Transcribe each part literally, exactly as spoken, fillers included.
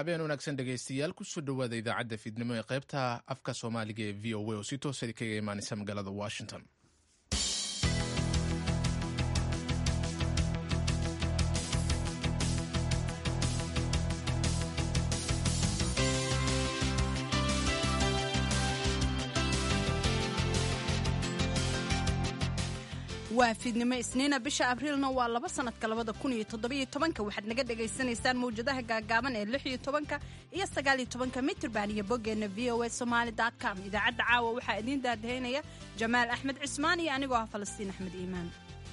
habeen wanaagsan dhegaystayaal kusoo dhowaada idaacadda fiidnimo ee qaybta afka soomaaliga ee v o a oo si toosa kaga imaanaysa magaalada washington. waa fiidnimo isniina bisha abriilna waa laba sanadka labada kun iyo toddobiyo tobanka waxaad naga dhagaysanaysaan mawjadaha gaagaaban ee lix iyo tobanka iyo sagaal iyo tobanka mitirban iyo boggeenna v o a somali dot com. idaacadda caawa waxaa idiin daadahaynaya jamaal axmed cismaan iyo anigoo ah falastiin axmed iimaan.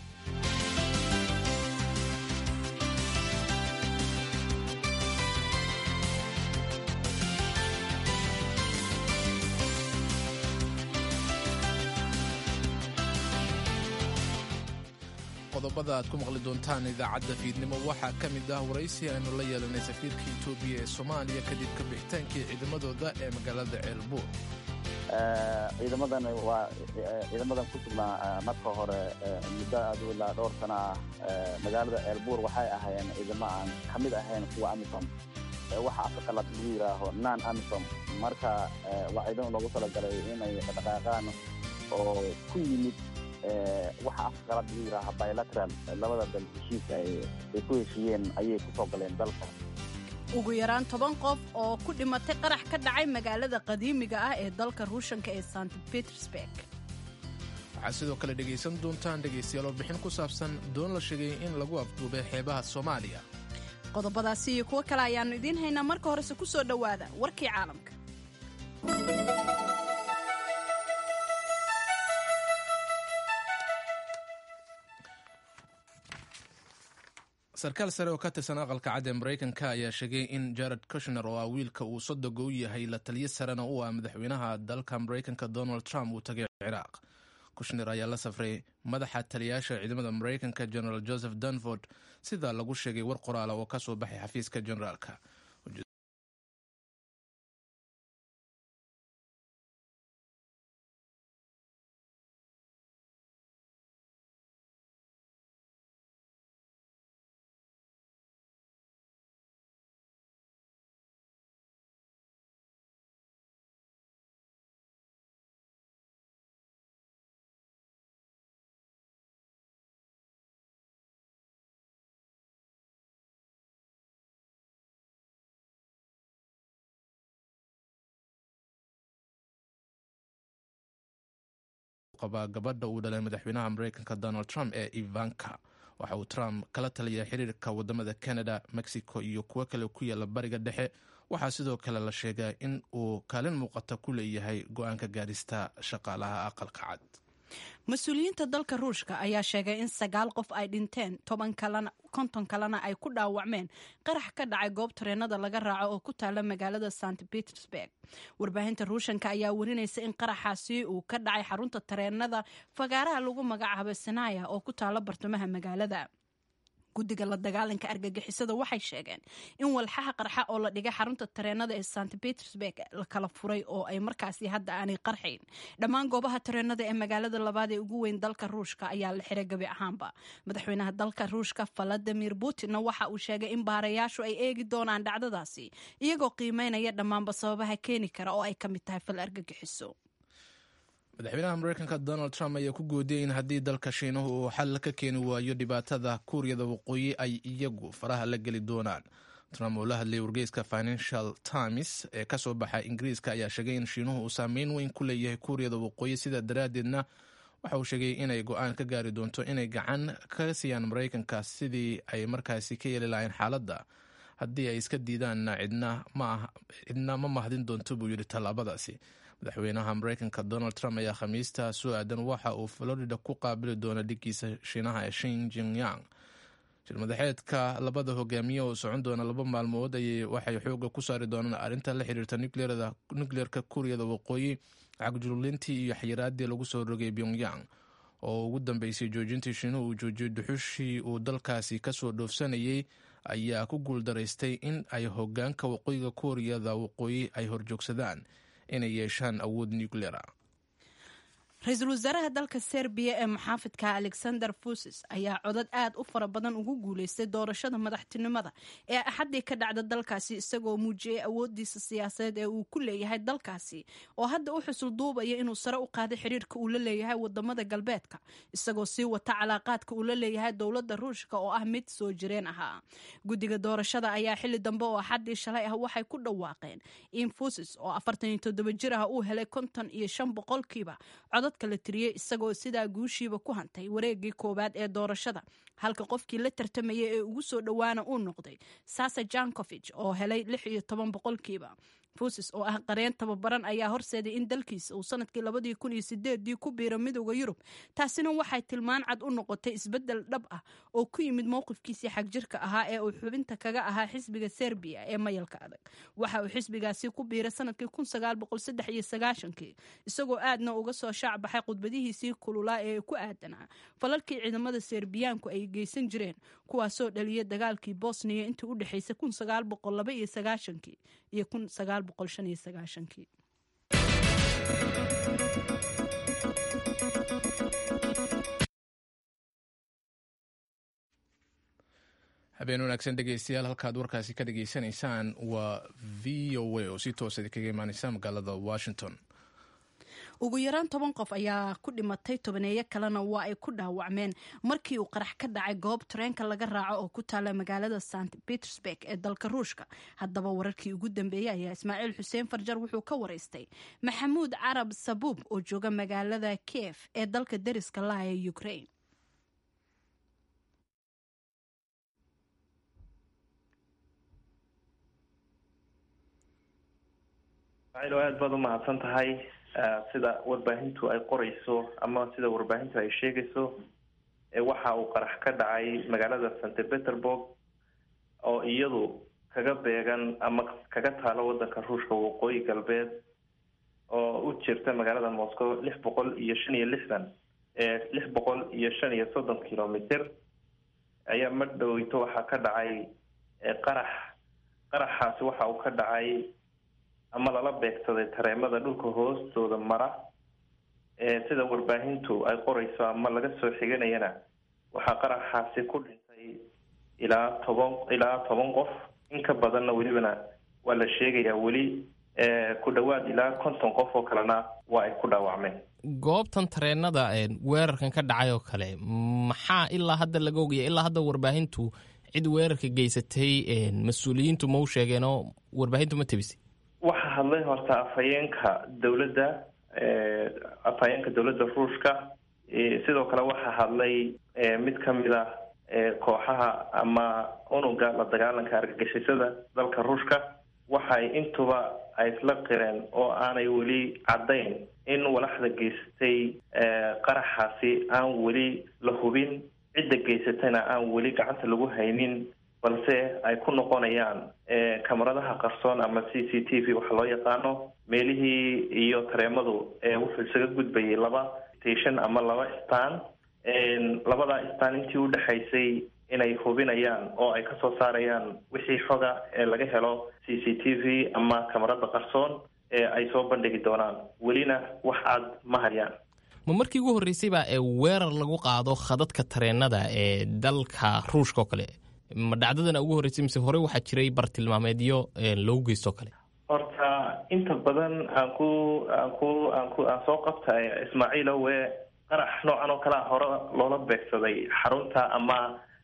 qodobada aad ku maqli doontaan idaacadda fiidnimo waxaa ka mid ah waraysi aynu la yeelanay safiirka etoobiya ee soomaaliya kadib ka bixitaankii ciidamadooda ee magaalada ceelbuur. ciidamadan waa ciidamadan ku sugnaa marka hore muddo aad u ilaa dhowr sana ah magaalada ceelbuur waxay ahaayeen ciidamo aan ka mid ahayn kuwa amisom waxa afka qalaad lagu yidhaaho non amisom marka waa ciidamo loogu talagalay inay dhaqdhaqaaqaan oo ku yimid waxa afqalad lagu yidhaaha bilateral labada dal heshiiska ay ku heshiiyeen ayay ku soo galeen dalka. ugu yaraan toban qof oo ku dhimatay qarax ka dhacay magaalada qadiimiga ah ee dalka ruushanka ee sant petersburg. waxaad sidoo kale dhegaysan doontaan dhegaystayaal warbixin ku saabsan doon la sheegay in lagu afduubay xeebaha soomaaliya. qodobadaasi iyo kuwo kale ayaannu idiin haynaa. marka horese ku soo dhowaada warkii caalamka. sarkaal sare oo ka tirsan aqalka cad ee maraykanka ayaa sheegay in jared kushner oo ah wiilka uu sodoga u yahay la taliyo sarena u ah madaxweynaha dalka maraykanka donald trump uu tagay ciraaq. kushner ayaa la safray madaxa taliyaasha ciidamada maraykanka general joseph dunford sida lagu sheegay war qoraala oo ka soo baxay xafiiska generaalka. gabadha uu dhalay madaxweynaha maraykanka donald trump ee ivanka waxa uu trump kala taliya xiriirka wadamada canada, mexico iyo kuwo kale ku yaala bariga dhexe. waxaa sidoo kale la sheegaa in uu kaalin muuqata ku leeyahay go-aanka gaarista shaqaalaha aqalka cad. mas-uuliyiinta dalka ruushka ayaa sheegay in sagaal qof ay dhinteen toban kalena konton kalena ay ku dhaawacmeen qarax ka dhacay goob tareenada laga raaco oo ku taala magaalada sant petersburg. warbaahinta ruushanka ayaa warinaysa in qaraxaasi uu ka dhacay xarunta tareenada fagaaraha lagu magacaabo sanaya oo ku taala bartamaha magaalada. guddiga la dagaalanka argagixisada waxay sheegeen in walxaha qarxa oo la dhigay xarunta tareenada ee sant petersburg la kala furay oo ay markaasi hadda aanay qarxayn. dhammaan goobaha tareenada ee magaalada labaad ee ugu weyn dalka ruushka ayaa la xiray gabi ahaanba. madaxweynaha dalka ruushka valadimir putinna waxa uu sheegay in baarayaashu ay eegi doonaan dhacdadaasi iyagoo qiimeynaya dhammaanba sababaha keeni kara oo ay ka mid tahay fal argagixiso. madaxweynaha maraykanka donald trump ayaa ku goodiyey in haddii dalka shiinuhu uu xal ka keeni waayo dhibaatada kuuriyada waqooyi ay iyagu faraha la geli doonaan. trump oo la hadlayay wargeyska financial times ee ka soo baxa ingiriiska ayaa sheegay in shiinuhu uu saameyn weyn ku leeyahay kuuriyada waqooyi, sidaa daraaddeedna waxa uu sheegay inay go-aan ka gaari doonto inay gacan ka siiyaan maraykanka sidii ay markaasi ka yeeli lahayn xaaladda. haddii ay iska diidaanna cidna ma mahdin doonto buu yidhi tallaabadaasi. madaxweynaha maraykanka donald trump ayaa khamiista soo aadan waxa uu florida ku qaabili doona dhiggiisa shiinaha ee shin jingyang. shirmadaxeedka labada hogaamiye oo socon doona laba maalmood ayay waxay xooga ku saari doonaan arrinta la xiriirta nukleerka kuuriyada waqooyi, cagjululintii iyo xayiraadii lagu soo rogay pyongyang oo ugu dambeysay joojintii shiinuhu uu joojiyey dhuxushii uu dalkaasi kasoo dhoofsanayay ayaa ku guuldaraystay in ay hogaanka waqooyiga kuuriyada waqooyi ay horjoogsadaan inay yeeshaan awood nucleara. ra-iisul wasaaraha dalka serbiya ee muxaafidka alexander vucic ayaa codad aad u fara badan ugu guuleystay doorashada madaxtinimada ee axaddii ka dhacda dalkaasi isagoo muujiyey awoodiisa siyaasadeed ee uu ku leeyahay dalkaasi oo hadda u xusul duubaya inuu sare u qaaday xiriirka uu la leeyahay wadamada galbeedka isagoo sii wata calaaqaadka uu la leeyahay dowladda ruushka oo ah mid soo jireen ahaa. guddiga doorashada ayaa xili dambe oo axaddii shalay ah waxay ku dhawaaqeen in vucic oo afartan iyo toddoba jir ah uu helay konton iyo shan boqolkiiba codadka la tiriyey isagoo sidaa guushiiba ku hantay wareegii koowaad ee doorashada halka qofkii la tartamayay ee ugu soo dhowaana uu noqday Sasa Jankovic oo helay lix iyo toban boqolkiiba. vucic oo ah qareen tababaran ayaa horseeday in dalkiisa uu sanadkii labadii kun iyo sideedii ku biiro midowda Yurub taasina waxay tilmaan cad u noqotay isbedel dhab ah oo ku yimid mowqifkiisii xagjirka ahaa ee uu xubinta kaga ahaa xisbiga Serbiya ee mayalka adag. waxa uu xisbigaasi ku biiray sanadkii kun sagaal boqol saddex iyo sagaashankii isagoo aadna uga soo shaac baxay khudbadihiisii kululaa ee ku aadanaa falalkii ciidamada Serbiyaanku ay geysan jireen kuwaasoo dhaliyay dagaalkii Bosnia intii u dhaxaysay kun sagaal boqol laba iyo sagaashankii iyo kun sagaal boqol shan iyo sagaashankii. habeen wanaagsan dhegeystayaal halkaad warkaasi ka dhageysanaysaan waa v o a oo si toosa kaga imaaneysa magaalada Washington. ugu yaraan toban qof ayaa ku dhimatay tobaneeyo kalena waa ay ku dhaawacmeen markii uu qarax ka dhacay goob tareenka laga raaco oo ku taala magaalada Saint Petersburg ee dalka Ruushka. haddaba wararkii ugu dambeeyay ayaa Ismaaciil Xuseen Farjar wuxuu ka wareystay Maxamuud Carab Sabuub oo jooga magaalada Kiev ee dalka dariska la ah ee Ukraine. aad baad u mahadsan tahay. sida warbaahintu ay qorayso ama sida warbaahintu ay sheegayso waxa uu qarax ka dhacay magaalada Saint Petersburg oo iyadu kaga beegan ama kaga taalo wadanka Ruushka waqooyi galbeed oo u jirta magaalada Moscow lix boqol iyo shan iyo lixdan ee lix boqol iyo shan iyo soddon kiiloomitir ayaa madhowito waxa ka dhacay qarax qaraxaasi waxa uu ka dhacay ama lala beegsaday tareemada dhulka hoostooda mara ee sida warbaahintu ay qorayso ama laga soo xiganayana waxaa qaraxaasi ku dhintay ilaa toban ilaa toban qof in ka badanna welibana waa la sheegayaa weli ku dhawaad ilaa konton qof oo kalena waa ay ku dhaawacmeen. goobtan tareenada weerarkan ka dhacay oo kale maxaa ilaa hadda laga ogaya ilaa hadda warbaahintu cid weerarka geysatay mas-uuliyiintu ma u sheegeenoo warbaahintu ma tabisay? waxaa hadlay horta afhayeenka dowladda afhayeenka dowladda Ruushka sidoo kale waxaa hadlay mid ka mid ah kooxaha ama unuga la dagaalanka argagixisada dalka Ruushka waxay intuba ay isla qireen oo aanay weli caddayn in walaxda geystay qaraxaasi aan weli la hubin cidda geysatayna aan weli gacanta lagu haynin balse ay ku noqonayaan kamaradaha qarsoon ama c c t v waxa loo yaqaano meelihii iyo tareemadu wuxuu isaga gudbayay laba station ama laba staan labada staan intii u dhaxaysay inay hubinayaan oo ay kasoo saarayaan wixii xoga ee laga helo c c t v ama kamarada qarsoon ee ay soo bandhigi doonaan welina wax cad ma hayaan. ma markii ugu horreysay baa ee weerar lagu qaado khadadka tareenada ee dalka Ruushka oo kale ma dhacdadana ugu horreysay mise hore waxaa jiray bartilmaameedyo loogu geysto kale? horta inta badan aan ku aan ku aan ku aan soo qabtay Ismaaciil oo qarax noocan oo kale hore loola beegsaday xarunta ama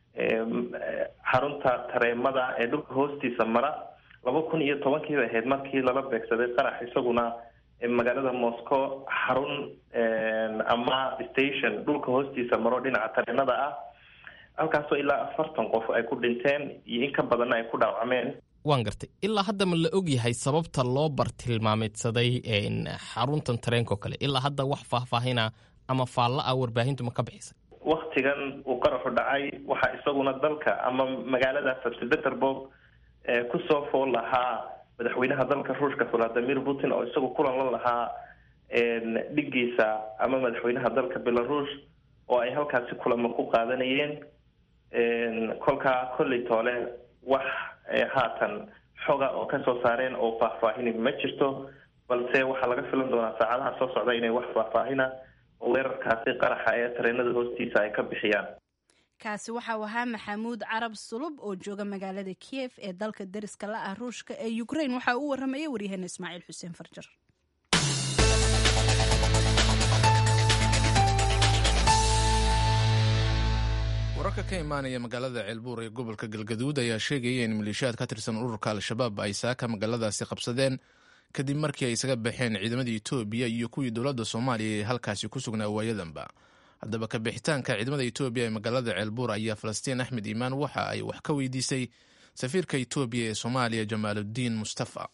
xarunta tareemada ee dhulka hoostiisa mara laba kun iyo tobankii bay ahayd markii lala beegsaday qarax isaguna magaalada Moscow xarun ama station dhulka hoostiisa maro dhinaca tareenada ah halkaasoo ilaa afartan qof ay ku dhinteen iyo in ka badanna ay ku dhaawacmeen. waan gartay ilaa hadda ma la og yahay sababta loo bartilmaameedsaday xaruntan tareenka oo kale ilaa hadda wax faahfaahina ama faalla ah warbaahintu ma ka bixisay? waktigan uu qaraxu dhacay waxaa isaguna dalka ama magaalada Saint Petersburg kusoo fool lahaa madaxweynaha dalka Ruushka Vladimir Putin oo isagu kulan la lahaa dhigiisa ama madaxweynaha dalka Belarus oo ay halkaasi kulamo ku qaadanayeen kolkaa kolley toole wax haatan xoga oo ka soo saareen oo faahfaahin ma jirto balse waxaa laga filan doonaa saacadaha soo socda inay wax faahfaahina weerarkaasi qaraxa ee tareenada hoostiisa ay ka bixiyaan. kaasi waxau ahaa maxamuud carab sulub oo jooga magaalada kiev ee dalka dariska la ah ruushka ee ukraine. waxaa uu warramaya waryaheena ismaaciil xuseen farjar. wararka ka imaanaya magaalada ceelbuur ee gobolka galgaduud ayaa sheegaya in maleeshiyaad ka tirsan ururka al-shabaab ay saaka magaaladaasi qabsadeen kadib markii ay isaga baxeen ciidamadii etoobiya iyo kuwii dowladda soomaaliya ee halkaasi ku sugnaa waayadanba. haddaba ka bixitaanka ciidamada etoobiya ee magaalada ceelbuur ayaa falastiin axmed iimaan waxa ay wax ka weydiisay safiirka etoobiya ee soomaaliya jamaaludiin mustafa.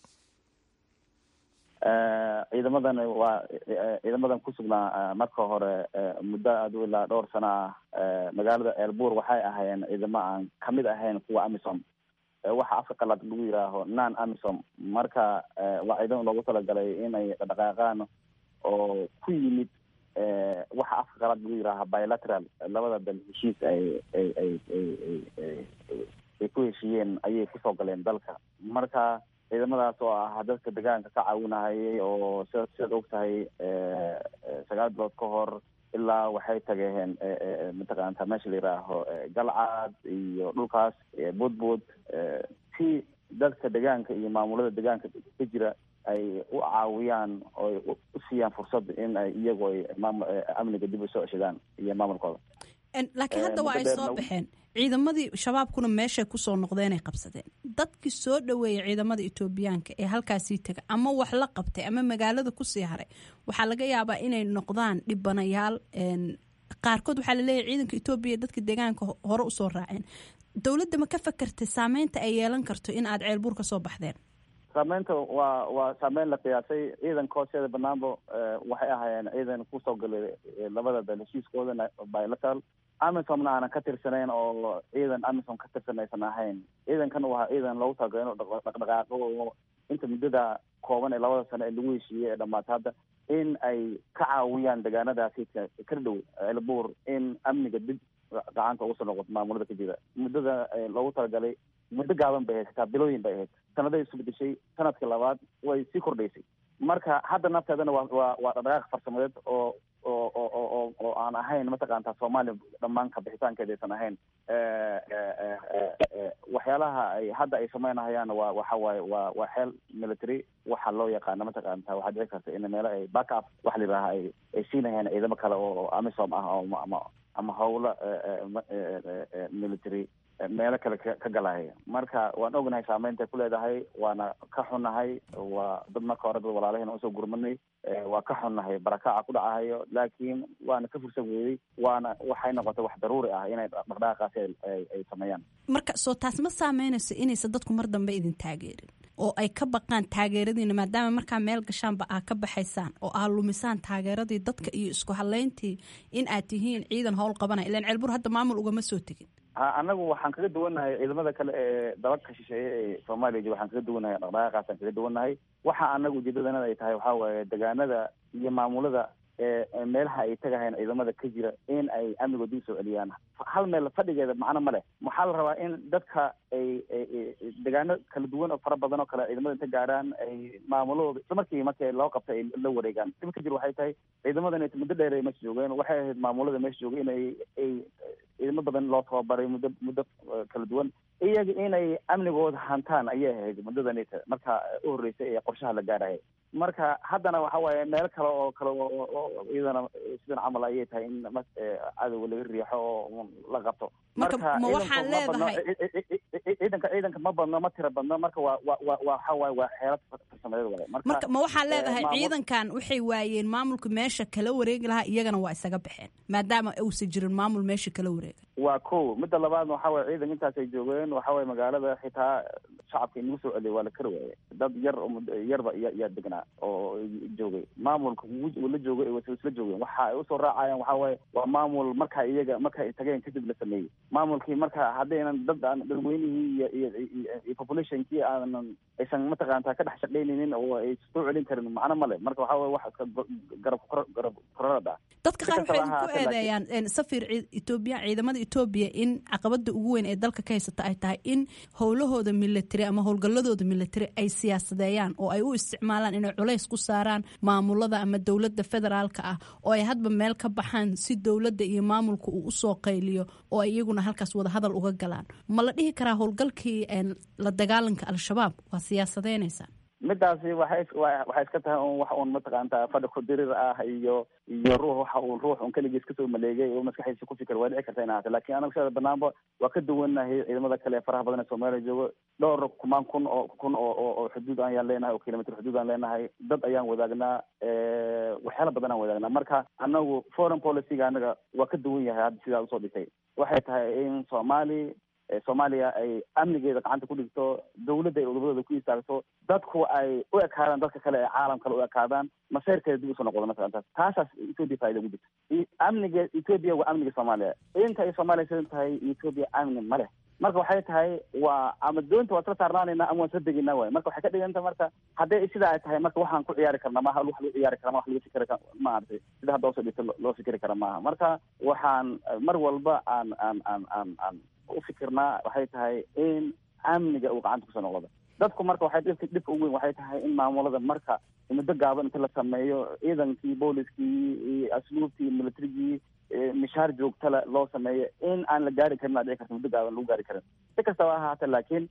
ciidamadan waa ciidamadan ku sugnaa marka hore muddo aad u ilaa dhowr sana ah magaalada ceelbuur waxay ahaayeen ciidamo aan kamid ahayn kuwa amisom, waxa afka qalaad lagu yidhaaho non amisom. marka waa ciidamo loogu talagalay inay dhaqaaqaan oo ku yimid waxa afka qalaad lagu yidhaaha bilateral, labada dal heshiis ay ay ay ay ku heshiiyeen ayay kusoo galeen dalka. marka ciidamadaas oo ah dadka deegaanka ka caawinahayay oo sida sidaad og tahay sagaal bilood ka hor ilaa waxay tageen mataqaanta meesha la yidhaaho galcad iyo dhulkaas boodbood si dadka deegaanka iyo maamulada deegaanka ka jira ay u caawiyaan oo u siiyaan fursad in ay iyagu ay maamul amniga dib u soo ceshadaan iyo maamulkooda. laakiin hadda waa ay soo baxeen ciidamadii shabaabkuna meeshay kusoo noqdeenay qabsadeen. dadkii soo dhaweeyay ciidamada etoobiyaanka ee halkaasii taga ama wax la qabtay ama magaalada kusii haray waxaa laga yaabaa inay noqdaan dhibanayaal. qaarkood waxaa laleeyahay ciidanka etoobiya dadka deegaanka hore usoo raaceen. dowladda ma ka fakartay saameynta ay yeelan karto in aad ceelbuur ka soo baxdeen? saameynta waa waa saameyn la qiyaasay. ciidanka hoosteeda banaanbo waxay ahaayeen ciidan kusoo galay labada dal heshiiskooda bilateral. amisomna aanan ka tirsanayn oo ciidan amisom ka tirsan aysan ahayn. ciidankan waa ciidan loogu talagalay inuu dhaqdhaqaaqo inta muddada kooban ee labada sano ee lagu heshiiyey ee dhamaata hadda in ay ka caawiyaan deegaanadaasi ka dhow ceelbuur in amniga dib gacanta ugu soo noqoto maamulada ka jira. muddada loogu talagalay muddo gaaban bay ahayd, xitaa bilooyin bay ahayd. sanaday isu bedeshay, sanadkii labaad way sii kordhaysay. marka hadda nafteedana waa waa waa dhaqdhaqaaq farsamadeed oo oo oo oo oo aan ahayn mataqaantaa soomaaliya dhammaan ka bixitaankeeda aysan ahayn. waxyaalaha ay hadda ay samaynahayaan waa waxa waaye waa waa xeel military waxa loo yaqaana mataqaantaa waxaa dhici karta in meelo ay back up waxa la yidhaaha ay ay siinayaan ciidamo kale oo amisom ah oo ama ama hawlo military meelo kale ka galahaya. marka waan ognahay saameynta ku leedahay, waana ka xunnahay. waa dad marka hore dad walaalahayna usoo gurmanay, waa ka xunnahay barakaca ku dhacahayo, laakiin waana ka fursan weeyey. waana waxay noqotay wax daruuri ah inay dhaqdhaqaaqaasi ay ay sameeyaan. marka soo taas ma saameynayso inaysa dadku mar dambe idin taageerin oo ay ka baqaan taageeradiina, maadaama markaa meel gashaanba aa ka baxaysaan oo aa lumisaan taageeradii dadka iyo isku halayntii in aad tihiin ciidan howl qabanaya. ilaan ceelbuur hadda maamul ugama soo tegin. ha anagu waxaan kaga duwannahay ciidamada kale ee dalalka shisheeye ee soomaaliya waxaan kaga duwannahay dhaqdhaqaaqaasaan kaga duwannahay. waxa anagu ujeedadanada ay tahay waxaa waaye deegaanada iyo maamulada ee meelaha ay tagahayn ciidamada ka jira in ay amniga dib soo celiyaan. hal meel fadhigeeda macno ma leh. waxaa la rabaa in dadka ay deegaano kala duwan oo fara badan oo kale ciidamada inta gaaraan ay maamulahooda isla markii markii loo qabtay ay la wareegaan. dib ka jir waxay tahay ciidamadan muddo dheer ay meesha joogeen. waxay ahayd maamulada meesha joogay inay ay ciidamo badan loo tababaray muddo muddo kala duwan. iyaga inay amnigooda hantaan ayay ahayd muddadan marka u horreysay ee qorshaha la gaaraya. marka haddana waxa waaye meel kale oo kale oo iyadana sidan camal ayay tahay in cadowga laga riixo oo la qabto. marka ma waxaan leedahay ciidanka ciidanka ma badno ma tira badno. marka waa waa waxa waaye waa xeelad farsamadeed waaye. marka ma waxaan leedahay ciidankan waxay waayeen maamulka meesha kala wareegi lahaa, iyagana waa isaga baxeen maadaama uusan jirin maamul meesha kala wareega. waa ko midda labaadna waxa waaye ciidan intaas ay joogeen waxa waaye magaalada xitaa shacabka inagu soo celiyay waa la kari waayay. dad yar yarba yaa degnaa oo joogay. maamulka la joogay isla joogeen waxa ay usoo raacayaan waxa waaye waa maamul marka iyaga marka ay tageen kadib la sameeyey. maamulkii marka haddaynan dad aan dadweynihii iyo iyo iyo populationkii aanan aysan mataqaantaa ka dhex shaqaynaynin oo ay soo celin karin macno male. marka waxa waaye wax iska garab garab kororada. dadka qaar waxay ku eedeeyaan safir Ethiopia ciidamada Ethiopia in caqabada ugu weyn ee dalka ka haysata ay tahay in howlahooda military ama howlgaladooda military ay siyaasadeeyaan oo ay u isticmaalaan inay culays ku saaraan maamulada ama dowladda federaalka ah oo ay hadba meel ka baxaan si dowladda iyo maamulka uu u soo qayliyo oo ay iyaguna halkaas wada hadal uga galaan ma la dhihi karaa howlgalkii la dagaalanka al-shabaab waa siyaasadeynaysaa midaasi waxay waxay iska tahay un wax uun mataqaanta fadhi ku dirir ah iyo iyo ruux waxa uu ruux un kaligiis kasoo maleegay oo maskaxdiisa ku fikir waa dhici karta inay ahaato laakiin anaga shada banaanba waa ka duwanahay ciidamada kale ee faraha badan ee Soomaaliya joogo dhowr kumaan kun oo kun oo oo xuduud ayaan leenahay oo kilomitir xuduud aan leenahay dad ayaan wadaagnaa waxyaala badan aan wadaagnaa marka anagu foreign policy-ga anaga waa ka duwan yahay hadda sidaa usoo dhigtay waxay tahay in Soomaali Soomaaliya ay amnigeeda gacanta ku dhigto dawladda ay udubadooda ku istaagto dadku ay u ekaadaan dadka kale ee caalamka kale u ekaadaan maseerkeeda dib usoo noqdo masalan taasaas Ethiopia faa'iido ugu jirta amniga Ethiopia waa amniga Soomaaliya inta ay Soomaaliya sidan tahay Ethiopia amni ma leh marka waxay tahay waa ama doonta waa soo saarnaanayna ama waa soo deginaa waay marka waxay ka dhiganta marka hadday sidaa ay tahay marka waxaan ku ciyaari karnaa maaha wax lagu ciyaari karaa wax lagu fikiri karaa ma aragtay sida hadda soo dhigto loo fikiri karaa maaha marka waxaan mar walba aan aan aan aan aan u fikirnaa waxay tahay in amniga uu gacanta kusoo noqdo dadku marka waxay dhibka dhibka ugu weyn waxay tahay in maamulada marka muddo gaaban inta la sameeyo ciidankii booliskii iyo asluubtii militarigii mishaar joogtala loo sameeyo in aan la gaari karin aa dhici karta muddo gaaban lagu gaari karin si kastaba ha ahaata laakiin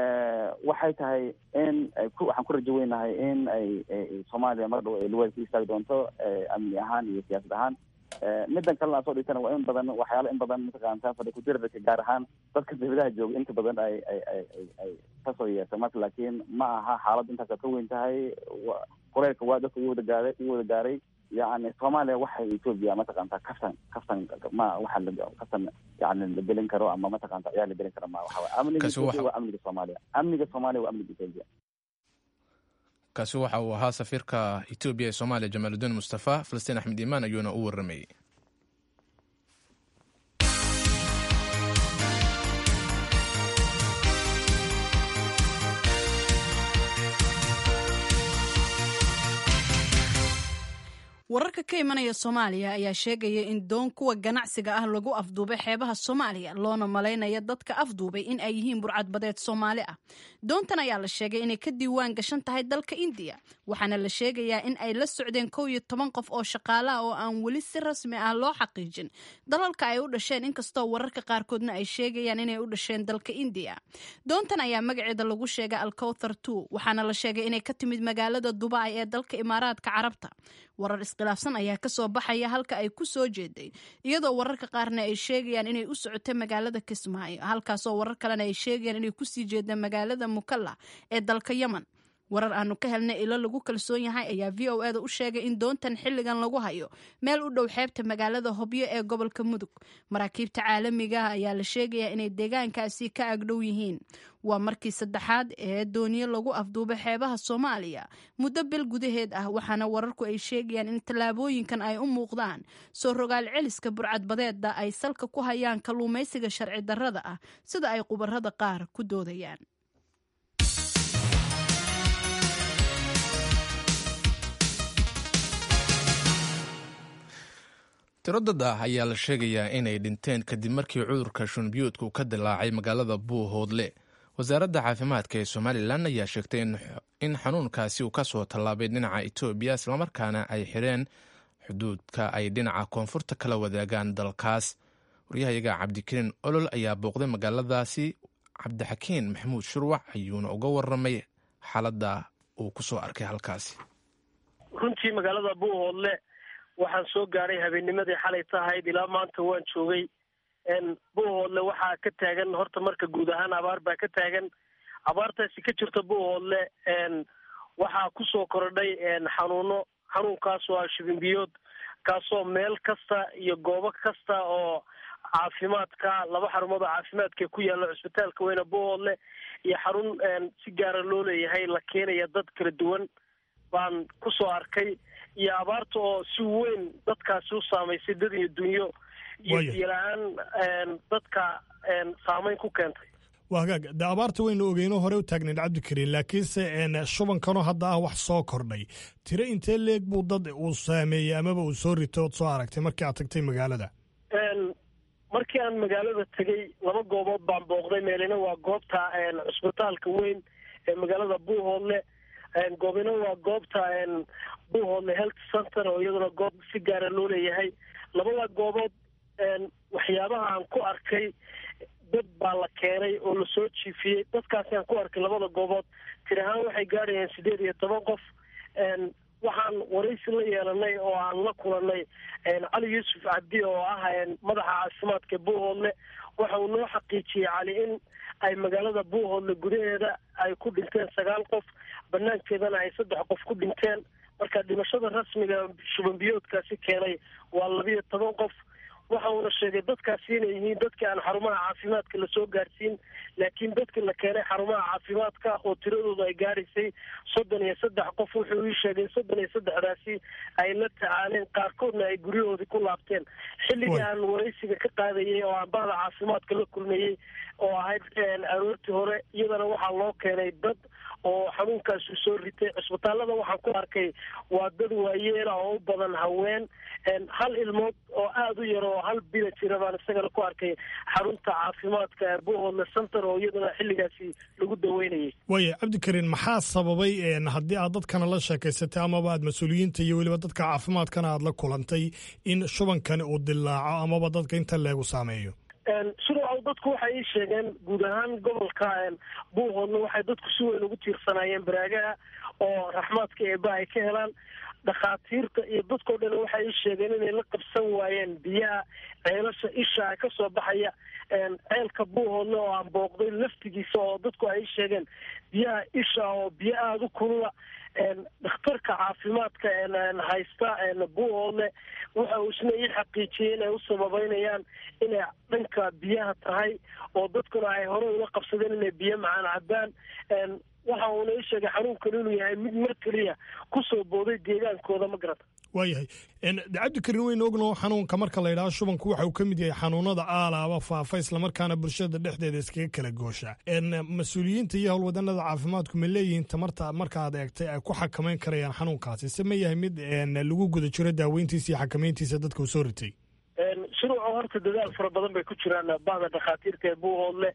waxay tahay in waxaan ku rajo weynahay in ay Soomaaliya mar dhow ay luwada ku istaagi doonto amni ahaan iyo siyaasad ahaan midan kalena soo dhigtana waa in badan waxyaalo in badan mataqaanta fadhi ku dirirka gaar ahaan dadka dawladaha jooga inta badan ay ay ay ay kasoo yeesha marka laakiin ma aha xaalad intaas ka weyn tahay qoreelka waa dadka ugu wada gaaray ugu wada gaaray yani Soomaaliya waxay Ethiopia mataqaanta kaftan kaftan ma waxa la kaftan yani la gelin karo ama mataqaanta ayaa la gelin karo ma waxa amniga waa amniga Soomaaliya amniga Soomaaliya waa amniga Ethiopia kaasi waxa uu ahaa safiirka Ethiopia ee Soomaaliya Jamaaluddin Mustafa Falastiin Axmed Iimaan ayuuna u warramay wararka ka imanaya Soomaaliya ayaa sheegaya in doon kuwa ganacsiga ah lagu afduubay xeebaha Soomaaliya loona maleynaya dadka afduubay in ay yihiin burcad badeed Soomaali ah doontan ayaa la sheegay inay ka diiwaan gashan tahay dalka India waxaana la sheegayaa in ay la socdeen kow iyo toban qof oo shaqaale ah oo aan weli si rasmi ah loo xaqiijin dalalka ay u dhasheen inkastoo wararka qaarkoodna ay sheegayaan inay u dhasheen dalka India doontan ayaa magaceeda lagu sheegay Al-Kawthar two waxaana la sheegay inay ka timid magaalada Dubai ee dalka Imaaraadka Carabta warar iskhilaafsan ayaa ka soo baxaya halka ay ku soo jeeday iyadoo wararka qaarna ay sheegayaan inay u socotay magaalada Kismaayo halkaasoo warar kalena ay sheegayaan inay ku sii jeedaan magaalada Mukalla ee dalka Yemen warar aanu ka helnay ilo lagu kalsoon yahay ayaa V O A da u sheegay in doontan xilligan lagu hayo meel u dhow xeebta magaalada Hobyo ee gobolka Mudug maraakiibta caalamiga ah ayaa la sheegayaa inay deegaankaasi ka agdhow yihiin waa markii saddexaad ee dooniyo lagu afduubay xeebaha Soomaaliya muddo bil gudaheed ah waxaana wararku ay sheegayaan in talaabooyinkan ay u muuqdaan soo rogaal celiska burcad badeeda ay salka ku hayaan kalluumaysiga sharci darrada ah sida ay qubarada qaar ku doodayaan tiro dad ah ayaa la sheegayaa inay dhinteen kadib markii cudurka shunbiyuudku ka dilaacay magaalada Buuhoodle wasaaradda caafimaadka ee Somaliland ayaa sheegtay in xanuunkaasi uu ka soo tallaabay dhinaca Ethiopia isla markaana ay xireen xuduudka ay dhinaca koonfurta kala wadaagaan dalkaas wariyahayaga Cabdikariin Olol ayaa booqday magaaladaasi Cabdixakiin Maxamuud Shurwac ayuuna uga warramay xaaladda uu ku soo arkay halkaasi runtii magaalada Buuhoodle waxaan soo gaaray habeennimadii xalay tahay ilaa maanta waan joogay Buuhoodle waxaa ka taagan horta marka guud ahaan abaar baa ka taagan abaartaasi ka jirta Buuhoodle waxaa ku soo kordhay xanuuno xanuunkaas oo shibin biyood kaasoo meel kasta iyo goobo kasta oo caafimaadka laba xarumood oo caafimaadka ku yaala cusbitaalka weyne Buuhoodle iyo xarun si gaar loo leeyahay la keenaya dad kala duwan baan ku soo arkay iyo abaarta oo si weyn dadkaasi u saameysay dad iyo dunyo iyo diilaan dadka saameyn ku keentay waa hagaag de abaarta waynu ogeyno hore u taagnayn cabdikariin laakiinse shubankanoo hadda ah wax soo kordhay tiro intee leeg buu dad uu saameeyey amaba uu soo rito ood soo aragtay markii aad tagtay magaalada markii aan magaalada tegey laba goobood baan booqday meelina waa goobta cusbitaalka weyn ee magaalada buuhoodle goobina waa goobta buuhoodle health center oo iyaduna goob si gaara loo leeyahay labada goobood waxyaabaha aan ku arkay dad baa la keenay oo lasoo jiifiyey dadkaasi aan ku arkay labada goobood tir ahaan waxay gaadhayeen sideed iyo toban qof waxaan waraysi la yeelanay oo aan la kulanay cali yuusuf cabdi oo ah madaxa caafimaadka buuhoodle waxa uu noo xaqiijiyey cali in ay magaalada buuhoodle gudaheeda ay ku dhinteen sagaal qof banaankeedana ay saddex qof ku dhinteen marka dhimashada rasmiga shuban biyoodkaasi keenay waa labiyo toban qof waxa uuna sheegay dadkaasi inay yihiin dadkii aan xarumaha caafimaadka lasoo gaarsiin laakiin dadkii la keenay xarumaha caafimaadka oo tiradooda ay gaadhaysay soddon iyo saddex qof wuxuu ii sheegay soddon iyo saddexdaasi ay la tacaaleen qaarkoodna ay guryahoodii ku laabteen xilligii aan waraysiga ka qaadayay oo aan bahda caafimaadka la kulmayey oo ahayd aroortii hore iyadana waxaa loo keenay dad oo xanuunkaasu soo ritay cisbitaalada waxaan ku arkay waa dad waayeela oo u badan haween hal ilmood oo aada u yar oo hal bila jira baan isagana ku arkay xarunta caafimaadka buuhoodle center oo iyaduna xilligaasi lagu daweynayay waaya cabdikariin maxaa sababay haddii aad dadkana la sheekaysatay amaba aad mas-uuliyiinta iyo weliba dadka caafimaadkana aad la kulantay in shubankani uu dilaaco amaba dadka inta leegu saameeyo shuruucow dadku waxay ii sheegeen guud ahaan gobolka buuhoodle waxay dadku si weyn ugu tiirsanaayeen baraagaha oo raxmaadka eeba ay ka helaan dhakhaatiirta iyo dadkao dhan waxay ii sheegeen inay la qabsan waayeen biyaha ceelasha isha ka soo baxaya ceelka buuhoodle oo aan booqday laftigiisa oo dadku ay ii sheegeen biyaha isha oo biyo aada u kulula dhakhtarka caafimaadka haysta buuhoodle waxa uu isna ii xaqiijiyey inay u sababeynayaan inay dhanka biyaha tahay oo dadkuna ay hore ula qabsadeen inay biyo macaan cabaan waxa uuna ii sheegay xanuunkan inuu yahay mid mar keliya kusoo booday deegaankooda ma garata waayahay cabdikariin waynu ogno xanuunka marka la yidhaho shubanku waxa uu ka mid yahay xanuunada aalaaba faafa islamarkaana bulshada dhexdeeda iskaga kala goosha mas-uuliyiinta iyo howlwadanada caafimaadku ma leeyihiin tamarta markaad eegtay ay ku xakamayn karayaan xanuunkaasi se ma yahay mid lagu guda jiro daaweyntiisa iyo xakamayntiisa dadka uu soo ritay shuruuco horta dadaal fara badan bay ku jiraan bahda dhakhaatiirta ee buuhoodle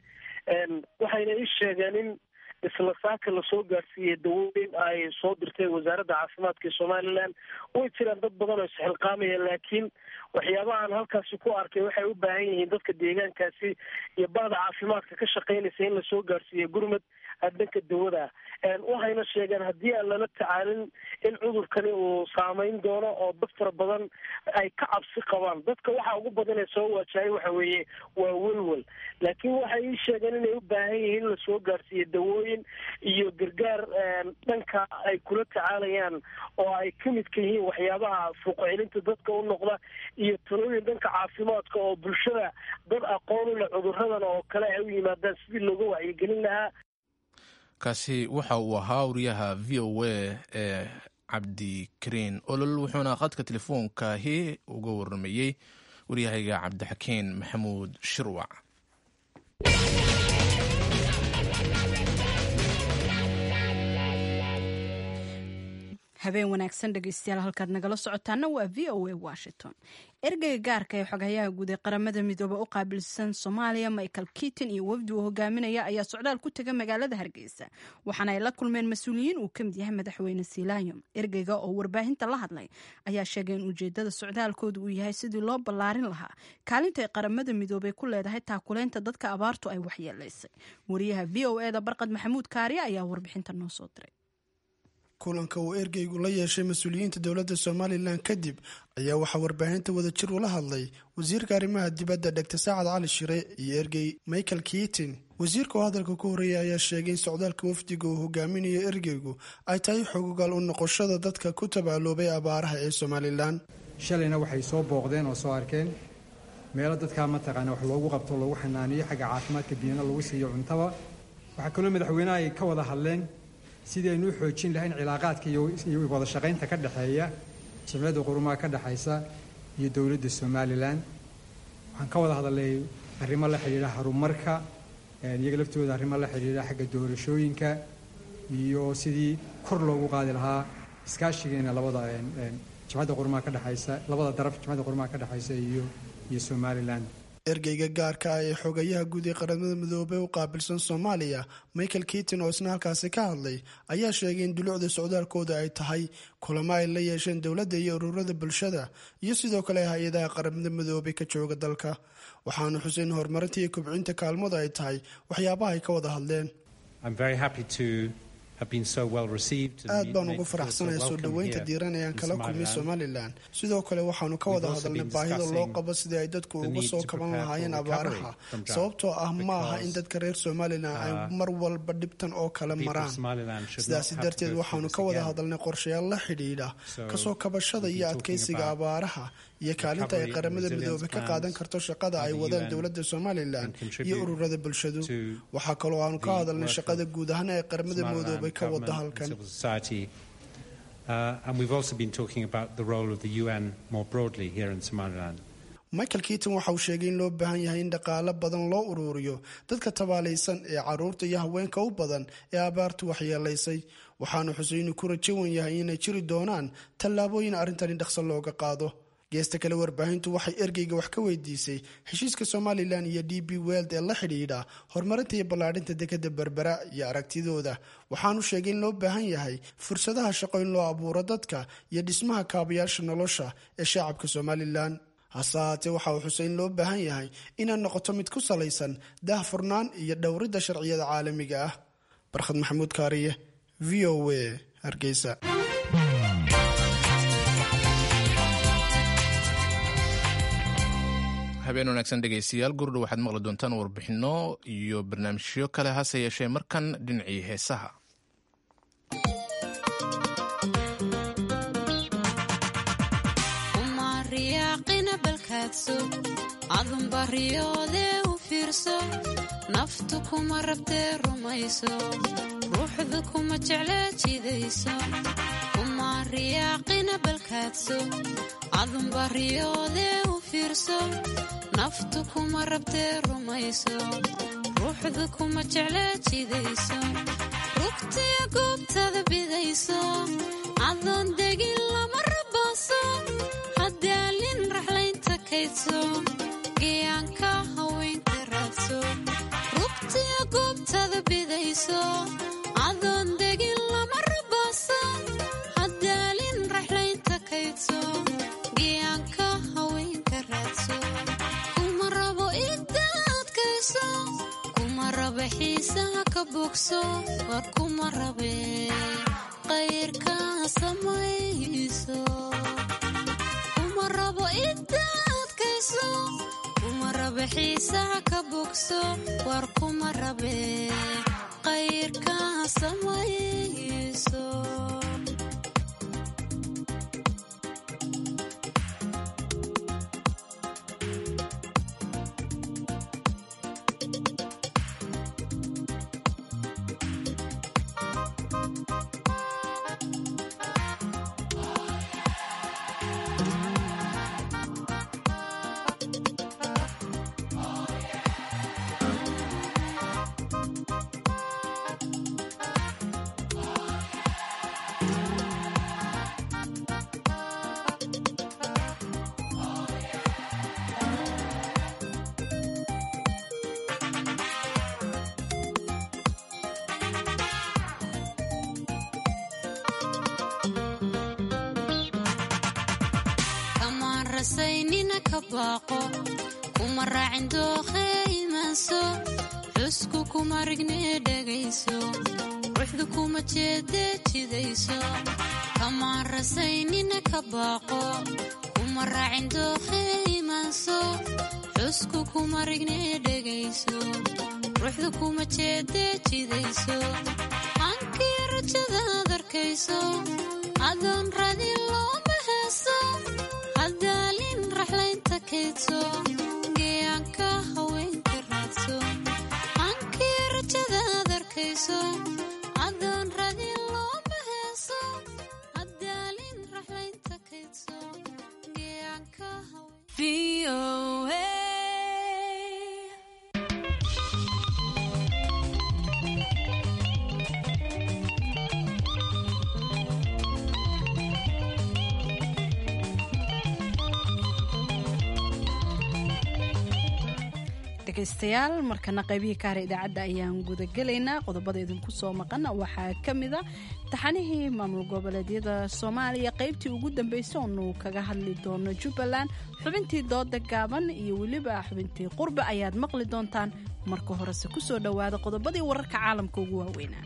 waxayna ii sheegeen in isla saaka lasoo gaarsiiyey dawooyin ay soo dirtay wasaaradda caafimaadka ee somalilan way jiraan dad badan oo isxilqaamaya laakiin waxyaabahaan halkaasi ku arkay waxay u baahan yihiin dadka deegaankaasi iyo bahda caafimaadka ka shaqaynaysa in lasoo gaarsiiyo gurmad dhanka dawada waxayna sheegeen haddii aan lala tacaalin in cudurkani uu saameyn doono oo dad fara badan ay ka cabsi qabaan dadka waxa ugu badan ee soo waajahay waxa weeye waa welwel laakiin waxay ii sheegeen inay u baahan yihiin in lasoo gaarsiiyo dawooyin iyo gargaar dhanka ay kula tacaalayaan oo ay ka midka yihiin waxyaabaha fuuqcelinta dadka u noqda iyo talooyin dhanka caafimaadka oo bulshada dad aqoon u leh cuduradan oo kale ay u yimaadaan sidii looga wacyigelin lahaa kaasi waxa uu ahaa wariyaha v o a ee cabdikariin olol wuxuuna khadka telefoonkahi uga waramayey waryahayga cabdixakiin maxamuud shirwac habeen wanaagsan dhegeystayaal halkaad nagala socotaana waa v o a washington ergeyga gaarka ee xoghayaha guud ee qaramada midoobe u qaabilsan soomaaliya michael keaton iyo wafdi uu hogaaminaya ayaa socdaal ku taga magaalada hargeysa waxaana ay la kulmeen mas-uuliyiin uu ka mid yahay madaxweyne siilaanyo ergeyga oo warbaahinta la hadlay ayaa sheegay in ujeedada socdaalkooda uu yahay sidii loo ballaarin lahaa kaalinta ay qaramada midoobey ku leedahay taakuleynta dadka abaartu ay waxyeelaysay wariyaha v o e da barqad maxamuud kaariya ayaa warbixinta noo soo diray kulanka uu ergeygu la yeeshay mas-uuliyiinta dowladda somalilan kadib ayaa waxaa warbaahinta wadajir ula hadlay wasiirka arrimaha dibadda dhegta saacad cali shire iyo ergey michael keaton wasiirka oo hadalka ku horreeyay ayaa sheegay in socdaalka wafdiga uu hogaaminayo ergeygu ay tahay xogogaal u noqoshada dadka ku tabaaloobay abaaraha ee somalilan shalayna waxay soo booqdeen oo soo arkeen meelo dadkaa mataqaana wax loogu qabto loogu xanaaniyo xagga caafimaadka biyana lagu siiyo cuntaba waxaa kaloo madaxweynaha ay ka wada hadleen sidii aynu u xoojin lahayn cilaaqaadka iyo wada shaqaynta ka dhexeeya jamciyadda qurumaha ka dhexaysa iyo dowladda somalilan waxaan ka wada hadalnay arrimo la xidhiidha horumarka iyaga laftooda arrimo la xidhiidha xagga doorashooyinka iyo sidii kor loogu qaadi lahaa iskaashigeena labada jimcadda qurmaha ka dhexaysa labada daraf jimcadda qurmaha ka dhexaysa iyo iyo Somaliland. ergeyga gaarka ah ee xogayaha guud ee qaramada midoobay u qaabilsan Soomaaliya Michael Keaton oo isna halkaasi ka hadlay ayaa sheegay in dulucda socdaalkooda ay tahay kulamo ay la yeesheen dowladda iyo ururada bulshada iyo sidoo kale hay'adaha qaramada midoobay ka jooga dalka waxaana xuseen horumarinta iyo kobcinta kaalmada ay tahay waxyaabaha ay ka wada hadleen. I'm very happy to aad baan ugu faraxsanahay soo dhoweynta diiran ee aan kala kulmay Somaliland sidoo kale waxaanu ka wada hadalnay baahida loo qabo sidii ay dadku uga soo kaban lahaayeen abaaraha sababtoo ah ma aha in dadka reer Somaliland ay mar walba dhibtan oo kala maraan sidaas darteed waxaanu ka wada hadalnay qorshayaal la xidhiidha kasoo kabashada iyo adkeysiga abaaraha iyo kaalinta ay qaramada midoobay ka qaadan karto shaqada ay wadaan dowladda Somaliland iyo ururada bulshadu waxa kale oo aanu ka hadalnay shaqada guud ahaan ee qaramada midoobay ka wada halkan. Uh, and we've also been talking about the role of the U N more broadly here in Somaliland. Michael Keaton waxa uu sheegay in loo baahan yahay in dhaqaale badan loo ururiyo dadka tabaalaysan ee caruurta iyo haweenka u badan ee abaartu waxyeelaysay waxaana Xuseen ku rajawan yahay inay jiri doonaan tallaabooyin arrintan dhaqso looga qaado. geesta kale warbaahintu waxay ergeyga wax ka weydiisay heshiiska Somaliland iyo D B World ee la xidhiidha horumarinta iyo ballaarinta dekada Berbera iyo aragtidooda waxaanu sheegay in loo baahan yahay fursadaha shaqo in loo abuuro dadka iyo dhismaha kaabayaasha nolosha ee shacabka Somaliland. hasaate waxa uu Xuseen loo baahan yahay inay noqoto mid ku salaysan daahfurnaan iyo dhowridda sharciyada caalamiga ah. Barkhad Maxamuud Kaariye V O A Hargeysa. habeen wanaagsan dhegaystayaal gurdho waxaad maqli doontaan warbixino iyo barnaamijyo kale hase yeeshee markan dhinacii heesaha. umariyaaqina balkaadso adun bariyoode u fiirso naftu kuma rabtee rumayso ruuxdu kuma jeclee jidayso umariyaaqina balkaadso adun bariyoode u fiirso naftu kuma rabtee rumayso ruuxdu kuma jeclee jidayso rugtiya goobtada bidayso adoon degin lama rabaaso haddaalin raxlaynta kaydso geeyaanka haweenka raadso rugtiya goobtada bidayso adoon degin lama rabaaso haddaalin raxlaynta kaydso geeyaanka haweenka raadso kuma rabo igdaadkayso kuma rabe xiisaha ka bogso war kuma rabe qayrka samayso kuma rabo igdaadkayso kuma rabe xiisaha ka bogso war kuma rabe qayrka samayso. saynina ka baaqo kuma raacin dookhee imaanso xusku kuma rignee dhegayso ruuxdu kuma jeedee jidayso kamaan rasaynina ka baaqo kuma raacin dookhee imaanso xusku kuma rignee dhegayso ruuxdu kuma jeedee jidayso ankii rajadaad arkayso adoon radin looma heeso haddaalin raxlaynta kaydso geeyaanka haweenka raadso ankii rajadaad arkayso adoon radin looma heeso haddaalin raxlaynta kaydso geeyaanka haweenka dhegaystayaal markana qaybihii ka hara idaacadda ayaan gudagelaynaa. qodobada idinku soo maqan waxaa ka mid a taxanihii maamul goboleedyada soomaaliya qaybtii ugu dambeysay oonu kaga hadli doono jubbaland, xubintii dooda gaaban iyo weliba xubintii qurbe ayaad maqli doontaan. marka horese ku soo dhowaada qodobadii wararka caalamka ugu waaweynaa.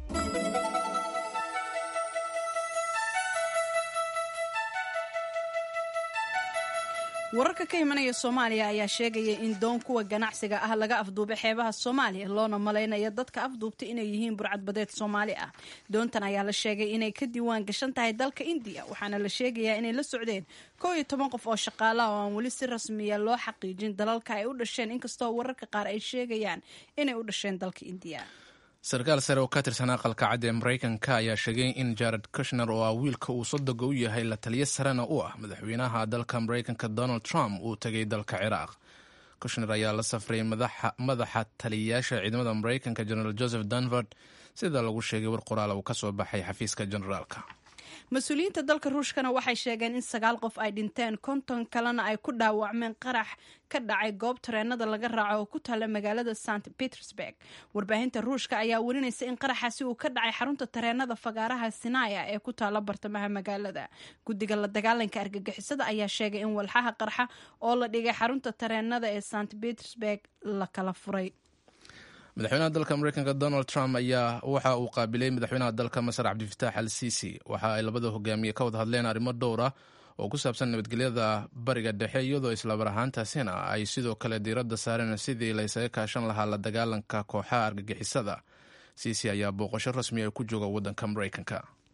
wararka ka imanaya soomaaliya ayaa sheegaya in doon kuwa ganacsiga ah laga afduubay xeebaha soomaaliya, loona malaynaya dadka afduubta inay yihiin burcadbadeed soomaali ah. doontan ayaa la sheegay inay ka diiwaan gashan tahay dalka indiya, waxaana la sheegayaa inay la socdeen kow iyo toban qof oo shaqaala ah oo aan weli si rasmiya loo xaqiijin dalalka ay u dhasheen, inkastoo wararka qaar ay sheegayaan inay u dhasheen dalka indiya. sarkaal sare oo ka tirsan aqalka cad ee maraykanka ayaa sheegay in jared kushner oo ah wiilka uu sodoga u yahay la taliyo sarena u ah madaxweynaha dalka maraykanka donald trump uu tegay dalka ciraaq. kushner ayaa la safray madaxa taliyayaasha ciidamada maraykanka general joseph dunford, sida lagu sheegay war qoraal uu ka soo baxay xafiiska generaalka. mas-uuliyiinta dalka ruushkana waxay sheegeen in sagaal qof ay dhinteen, konton kalena ay ku dhaawacmeen qarax ka dhacay goob tareenada laga raaco oo ku taala magaalada st petersburg. warbaahinta ruushka ayaa warinaysa in qaraxaasi uu ka dhacay xarunta tareenada fagaaraha sinaya ee ku taala bartamaha magaalada. guddiga la dagaalanka argagixisada ayaa sheegay in walxaha qarxa oo la dhigay xarunta tareenada ee st petersburg la kala furay. madaxweynaha dalka maraykanka donald trump ayaa waxa uu qaabilay madaxweynaha dalka masar cabdifitaax al siisi. waxa ay labada hogaamiye ka wada hadleen arrimo dhowr ah oo ku saabsan nabadgelyada bariga dhexe, iyadoo islabar ahaantaasina ay sidoo kale diiradda saareen sidii la ysaga kaashan lahaa la dagaalanka kooxaha argagixisada. siisi ayaa booqasho rasmi ay ku jooga waddanka maraykanka.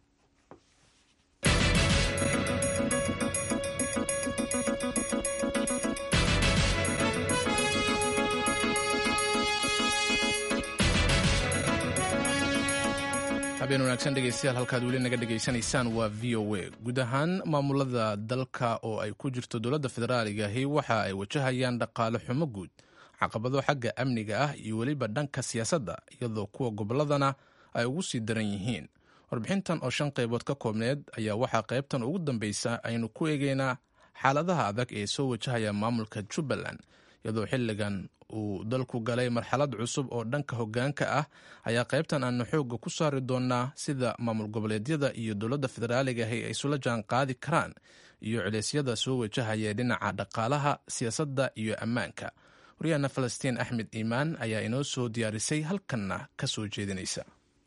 habeen wanaagsan dhegeystayaal, halkaad weli naga dhegaysanaysaan waa v o a. guud ahaan maamulada dalka oo ay ku jirto dowladda federaaligaahi waxa ay wajahayaan dhaqaale xumo guud, caqabado xagga amniga ah iyo weliba dhanka siyaasadda, iyadoo kuwa gobolladana ay ugu sii daran yihiin. warbixintan oo shan qaybood ka koobneed ayaa waxaa qaybtan ugu dambeysa aynu ku eegeynaa xaaladaha adag ee soo wajahaya maamulka jubbaland. iyadoo xilligan uu dalku galay marxalad cusub oo dhanka hoggaanka ah, ayaa qaybtan aanu xoogga ku saari doonaa sida maamul goboleedyada iyo dowladda federaaligaahi ay isula jaan qaadi karaan iyo culeysyada soo wajahaya dhinaca dhaqaalaha, siyaasadda iyo ammaanka. waryahanna falastiin axmed iimaan ayaa inoo soo diyaarisay, halkanna ka soo jeedinaysa.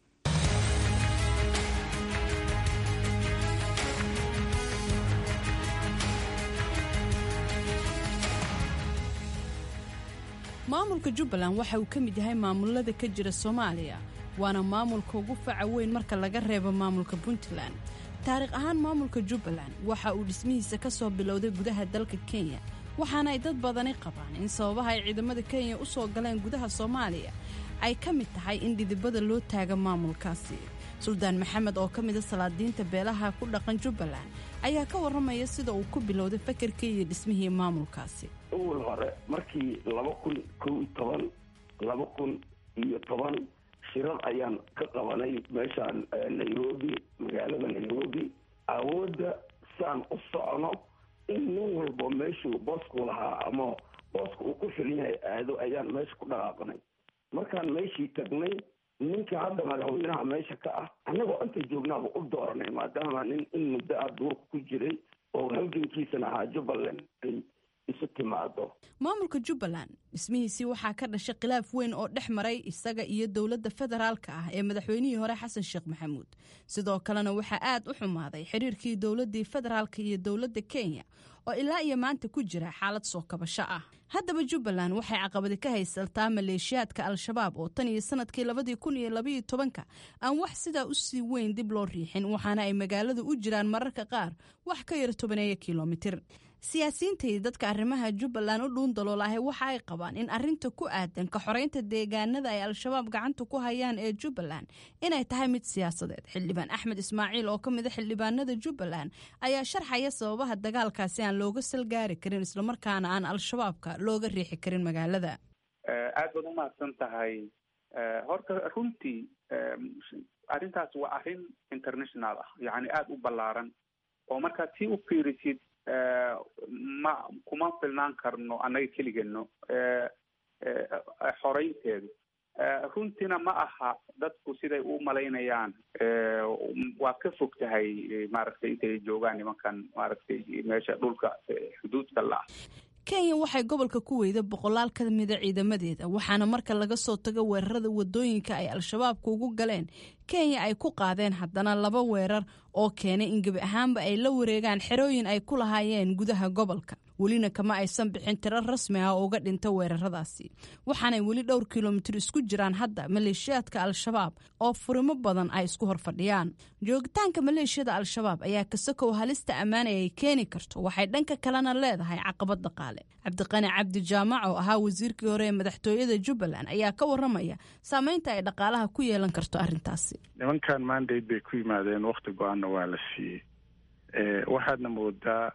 maamulka jubbaland waxa uu ka mid yahay maamulada ka jira soomaaliya, waana maamulka ugu faca weyn marka laga reebo maamulka puntland. taariikh ahaan maamulka jubbaland waxa uu dhismihiisa ka soo bilowday gudaha dalka kenya, waxaana ay dad badani qabaan in sababaha ay ciidamada kenya u soo galeen gudaha soomaaliya ay ka mid tahay in dhidibada loo taaga maamulkaasi. suldaan maxamed oo ka mida salaadiinta beelaha ku dhaqan jubbaland ayaa ka warramaya sida uu ku bilowday fakarkii iyo dhismihii maamulkaasi. awal hore markii laba kun kow iyo toban laba kun iyo toban shirar ayaan ka qabanay meeshaan nairobi, magaalada nairobi. awoodda saan u socono in nin walba meeshuu boosku lahaa ama booska uu ku filan yahay aado ayaan meesha ku dhaqaaqnay. markaan meeshii tagnay, ninka hadda madaxweynaha meesha ka ah annagoo inta joognaaba u dooranay, maadaama nin in muddo ah duurka ku jiray oo halgankiisana ahaa jubbaland ay isu timaado. maamulka jubbaland dhismihiisii waxaa ka dhashay khilaaf weyn oo dhex maray isaga iyo dowladda federaalka ah ee madaxweynihii hore xasan sheekh maxamuud. sidoo kalena waxaa aad u xumaaday xiriirkii dowladdii federaalka iyo dowladda kenya oo ilaa iyo maanta ku jira xaalad soo kabasho ah. haddaba jubbaland waxay caqabadi ka haysataa maleeshiyaadka al-shabaab oo tan iyo sanadkii labadii kun iyo labaiyo tobanka aan wax sidaa u sii weyn dib loo riixin, waxaana ay magaaladu u jiraan mararka qaar wax ka yar tobaneeyo kilomitir. siyaasiyiintai dadka arrimaha jubbaland u dhuun daloolahay waxa ay qabaan in arinta ku aadan ka xoreynta deegaanada ay al-shabaab gacanta ku hayaan ee jubbaland inay tahay mid siyaasadeed. xildhibaan axmed ismaaciil oo ka mida xildhibaanada jubbaland ayaa sharxaya sababaha dagaalkaasi aan looga salgaari karin islamarkaana aan al-shabaabka looga riixi karin magaalada. aad baad umahadsan tahay. horta runtii arrintaas waa arrin international ah, yani aada u ballaaran oo markaad si u fiirisid ma kuma filnaan karno annaga keligano. xoreynteedu runtiina ma aha dadku siday u malaynayaan waa ka fog tahay maaragtay intay joogaan nimankan maaragtay meesha dhulka xuduudka la ah. kenya waxay gobolka ku weyda boqolaal ka mida ciidamadeeda waxaana marka laga soo tago weerarada wadooyinka ay al-shabaabku ugu galeen kenya ay ku qaadeen haddana laba weerar oo keenay in gebi ahaanba ay la wareegaan xerooyin ay ku lahaayeen gudaha gobolka welina kama aysan bixin tiro rasmi ah oo uga dhinta weeraradaasi waxaanay weli dhowr kilomitir isku jiraan hadda maleeshiyaadka al-shabaab oo furimo badan ay isku horfadhiyaan joogitaanka maleeshiyada al-shabaab ayaa kasakow halista ammaanay ay keeni karto waxay dhanka kalena leedahay caqabad dhaqaale. cabdiqani cabdi jaamac oo ahaa wasiirkii hore ee madaxtooyada jubbaland ayaa ka waramaya saameynta ay dhaqaalaha ku yeelan karto arrintaasi. nimankan mandate bay ku yimaadeen waqti go-aanna waa la siiyey waxaadna moodaa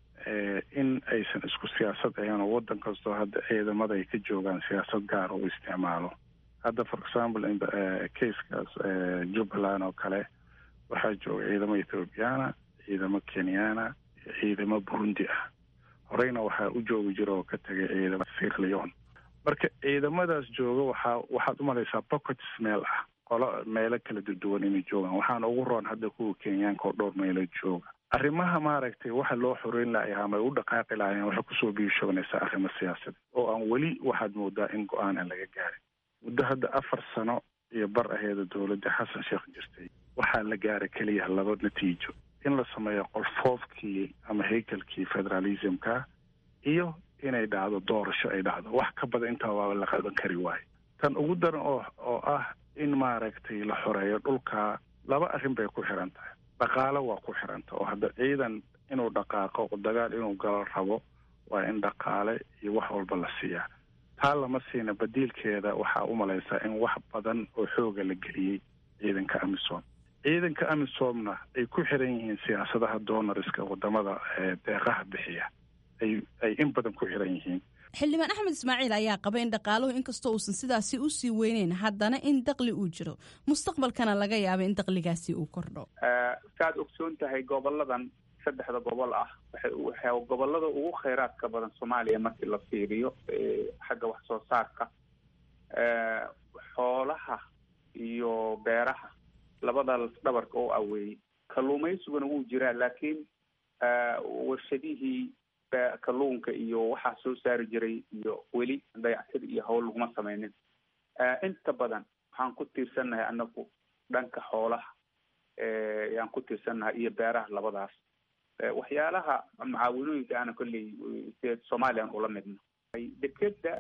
in aysan isku siyaasad ahayn oo waddan kastoo hadda ciidamada ay ka joogaan siyaasad gaar oo isticmaalo. hadda for example casekaas jubbaland oo kale waxaa jooga ciidamo ethoobiyaana, ciidamo kenyaana iyo ciidamo burundi ah. horeyna waxaa u joogi jira oo ka tagay ciidamo sierra leone. marka ciidamadaas jooga waxaa waxaad u malaysaa pockets meel ah qolo meelo kala duwan inay joogaan waxaana ugu roon hadda kuwa kenyaanka oo dhowr meelo jooga. arrimaha maaragtay waxa loo xoreyn lahaa ama u dhaqaaqi lahaayeen waxay kusoo biishoonaysaa arrimo siyaasadeed oo aan weli waxaad moodaa in go-aan aan laga gaarin. muddo hadda afar sano iyo bar aheeda dowladda xasan sheekh jirtay waxaa la gaaray keliya laba natiijo in la sameeyo qolfoofkii ama haykalkii federalismka iyo inay dhacdo doorasho ay dhacdo. wax ka badan intaa waa la qaban kari waayo. tan ugu daran oo oo ah in maaragtay la xoreeyo dhulka laba arrin bay ku xiran tahay. dhaqaalo waa ku xiranta oo hadda ciidan inuu dhaqaaqo dagaal inuu galo rabo waa in dhaqaale iyo wax walba la siiyaa. taa lama siina badiilkeeda waxaa u malaysaa in wax badan oo xooga la geliyey ciidanka amisom. ciidanka amisomna ay ku xiran yihiin siyaasadaha doonariska wadamada deeqaha bixiya ay ay in badan ku xiran yihiin. xildhibaan axmed ismaaciil ayaa qaba in dhaqaaluhu inkastoo uusan sidaasi u sii weyneyn haddana in daqli uu jiro mustaqbalkana laga yaaba in daqligaasi uu kordho. saad ogsoon tahay goboladan saddexda gobol ah waxay gobolada ugu kheyraadka badan soomaaliya markii la fiiriyo xagga wax soo saarka xoolaha iyo beeraha labada dhabarka oo aweeyey. kalluumaysiguna wuu jiraa laakiin warshadihii kalluunka iyo waxaa soo saari jiray iyo weli dayactir iyo hawl laguma sameynin. inta badan waxaan ku tiirsannahay anagu dhanka xoolaha yaan ku tiirsannahay iyo beeraha labadaas. waxyaalaha macaawinooyinka ana kolley somalilan ula midno dekeda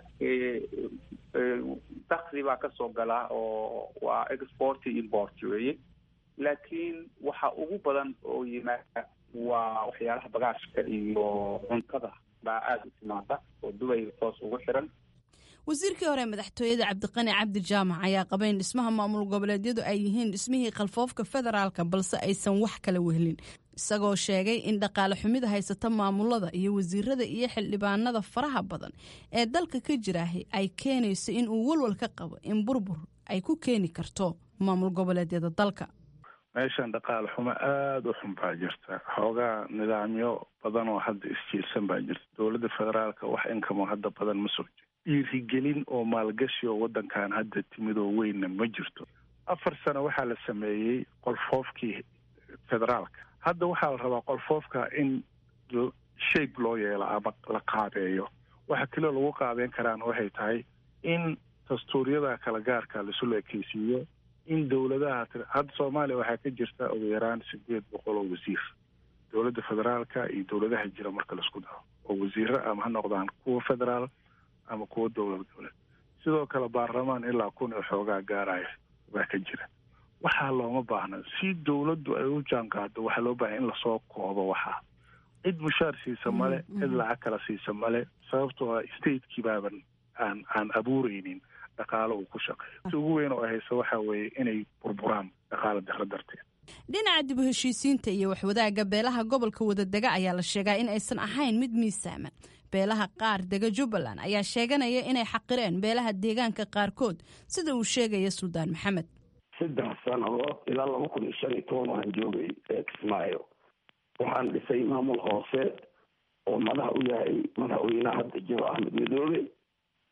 dakhli baa kasoo galaa oo waa export import weeye laakiin waxa ugu badan oo yimaada waa waxyaalaha bagaashka iyo cuntada baa aada u timaada oo dubay toos ugu xiran. wasiirkii hore madaxtooyada cabdiqani cabdi jaamac ayaa qaba in dhismaha maamul goboleedyadu ay yihiin dhismihii khalfoofka federaalka balse aysan wax kala wehlin, isagoo sheegay in dhaqaale xumida haysata maamulada iyo wasiirada iyo xildhibaanada faraha badan ee dalka ka jiraahi ay keenayso in uu walwal ka qabo in burbur ay ku keeni karto maamul goboleedyada dalka. meeshan dhaqaale xumo aada u xun baa jirta, xoogaa nidaamyo badan oo hadda isjiilsan baa jirta. dowladda federaalka wax inkamo hadda badan ma soo jiro, dhiirigelin oo maalgashi oo wadankan hadda timid oo weynna ma jirto. afar sano waxaa la sameeyey qolfoofkii federaalka, hadda waxaa la rabaa qolfoofka in shape loo yeelo ama la qaabeeyo. waxa kaloo lagu qaabeyn karaan waxay tahay in dastuuryada kala gaarka laisula ekeysiiyo, in dowladaha hadda soomaaliya waxaa ka jirta ugu yaraan sideed boqol oo wasiir dowladda federaalka iyo dowladaha jira marka laisku daro oo wasiiro ama ha noqdaan kuwa federaal ama kuwa dowlad goboleed. sidoo kale baarlamaan ilaa kun oo xoogaa gaaraya baa ka jira. waxaa looma baahna si dowladdu ay u jaanqaado, waxaa loo baahay in lasoo koobo. waxaa cid mushaar siisa male, cid lacag kala siisa male, sababtoo ah stateki baaban aan aan abuureynin dhaqaalo uu ku shaqeeyo. si ugu weyn oo haysa waxaa weeye inay burburaan dhaqaalo daro darteed. dhinaca dib u heshiisiinta iyo waxwadaaga beelaha gobolka wadadega ayaa la sheegaa in aysan ahayn mid miisaaman. beelaha qaar dega jubbaland ayaa sheeganaya inay xaqireen beelaha deegaanka qaarkood, sida uu sheegaya suldaan maxamed. saddex sanadood ilaa laba kun iyo shan iyo toban waxaan joogay kismaayo. waxaan dhisay maamul hoose oo madax u yahay madaxweynaha hadda jiro axmed madoobe.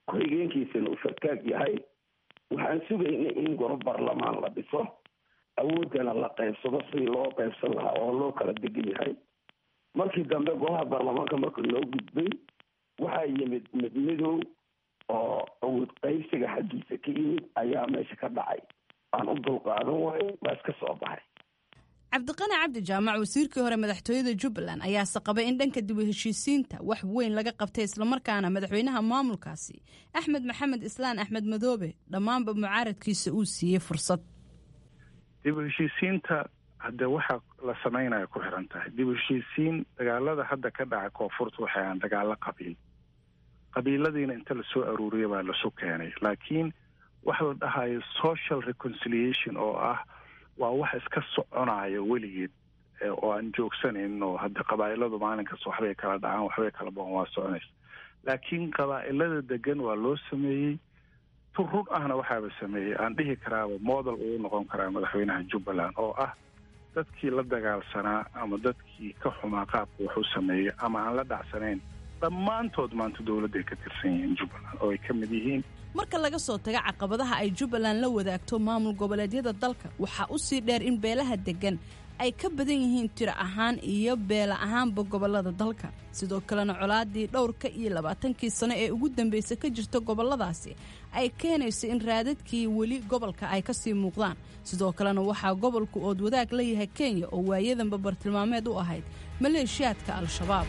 ku-xigeenkiisana uu fartaag yahay waxaan sugaynay in goro baarlamaan la dhiso awoodana la qaybsado sidii loo qaybsan lahaa oo loo kala degan yahay markii dambe golaha baarlamaanka marka loo gudbay waxaa yimid mid midow oo awood qaybsiga xaggiisa ka yimid ayaa meesha ka dhacay aan u dulqaadan waayo waa iska soo baxay cabdiqani cabdi jaamac wasiirkii hore madaxtooyada jubbaland ayaase qabay in dhanka dib u heshiisiinta wax weyn laga qabtay islamarkaana madaxweynaha maamulkaasi axmed maxamed islaan axmed madoobe dhammaanba mucaaradkiisa uu siiyey fursad dib u heshiisiinta hadde waxaa la samaynaya ku xiran tahay dib u heshiisiin dagaalada hadda ka dhaca koonfurta waxay aan dagaalo qabiil qabiiladiina inta lasoo aruuriya baa lasu keenay laakiin waxa la dhahayo social reconciliation oo ah waa wax iska soconayo weligeed oo aan joogsanayn oo hadda qabaa'iladu maalinkas waxbay kala dhacaan waxbay kala boqon waa soconaysa laakiin qabaa'ilada degan waa loo sameeyey tur run ahna waxaaba sameeyey aan dhihi karaaba model uu noqon karaa madaxweynaha jubbaland oo ah dadkii la dagaalsanaa ama dadkii ka xumaa qaabka waxuu sameeyey ama aan la dhacsanayn dhammaantood maanta dowladday ka tirsan yihiin jubbaland oo ay ka mid yihiin marka laga soo taga caqabadaha ay jubbaland la wadaagto maamul goboleedyada dalka waxaa u sii dheer in beelaha degan ay ka badan yihiin tiro ahaan iyo beela ahaanba gobolada dalka sidoo kalena colaadii dhowrka iyo labaatankii sano ee ugu dambaysa ka jirta goboladaasi ay keenayso in raadadkii weli gobolka ay kasii muuqdaan sidoo kalena waxaa gobolku ood wadaag la yahay kenya oo waayadanba bartilmaameed u ahayd maleeshiyaadka al-shabaab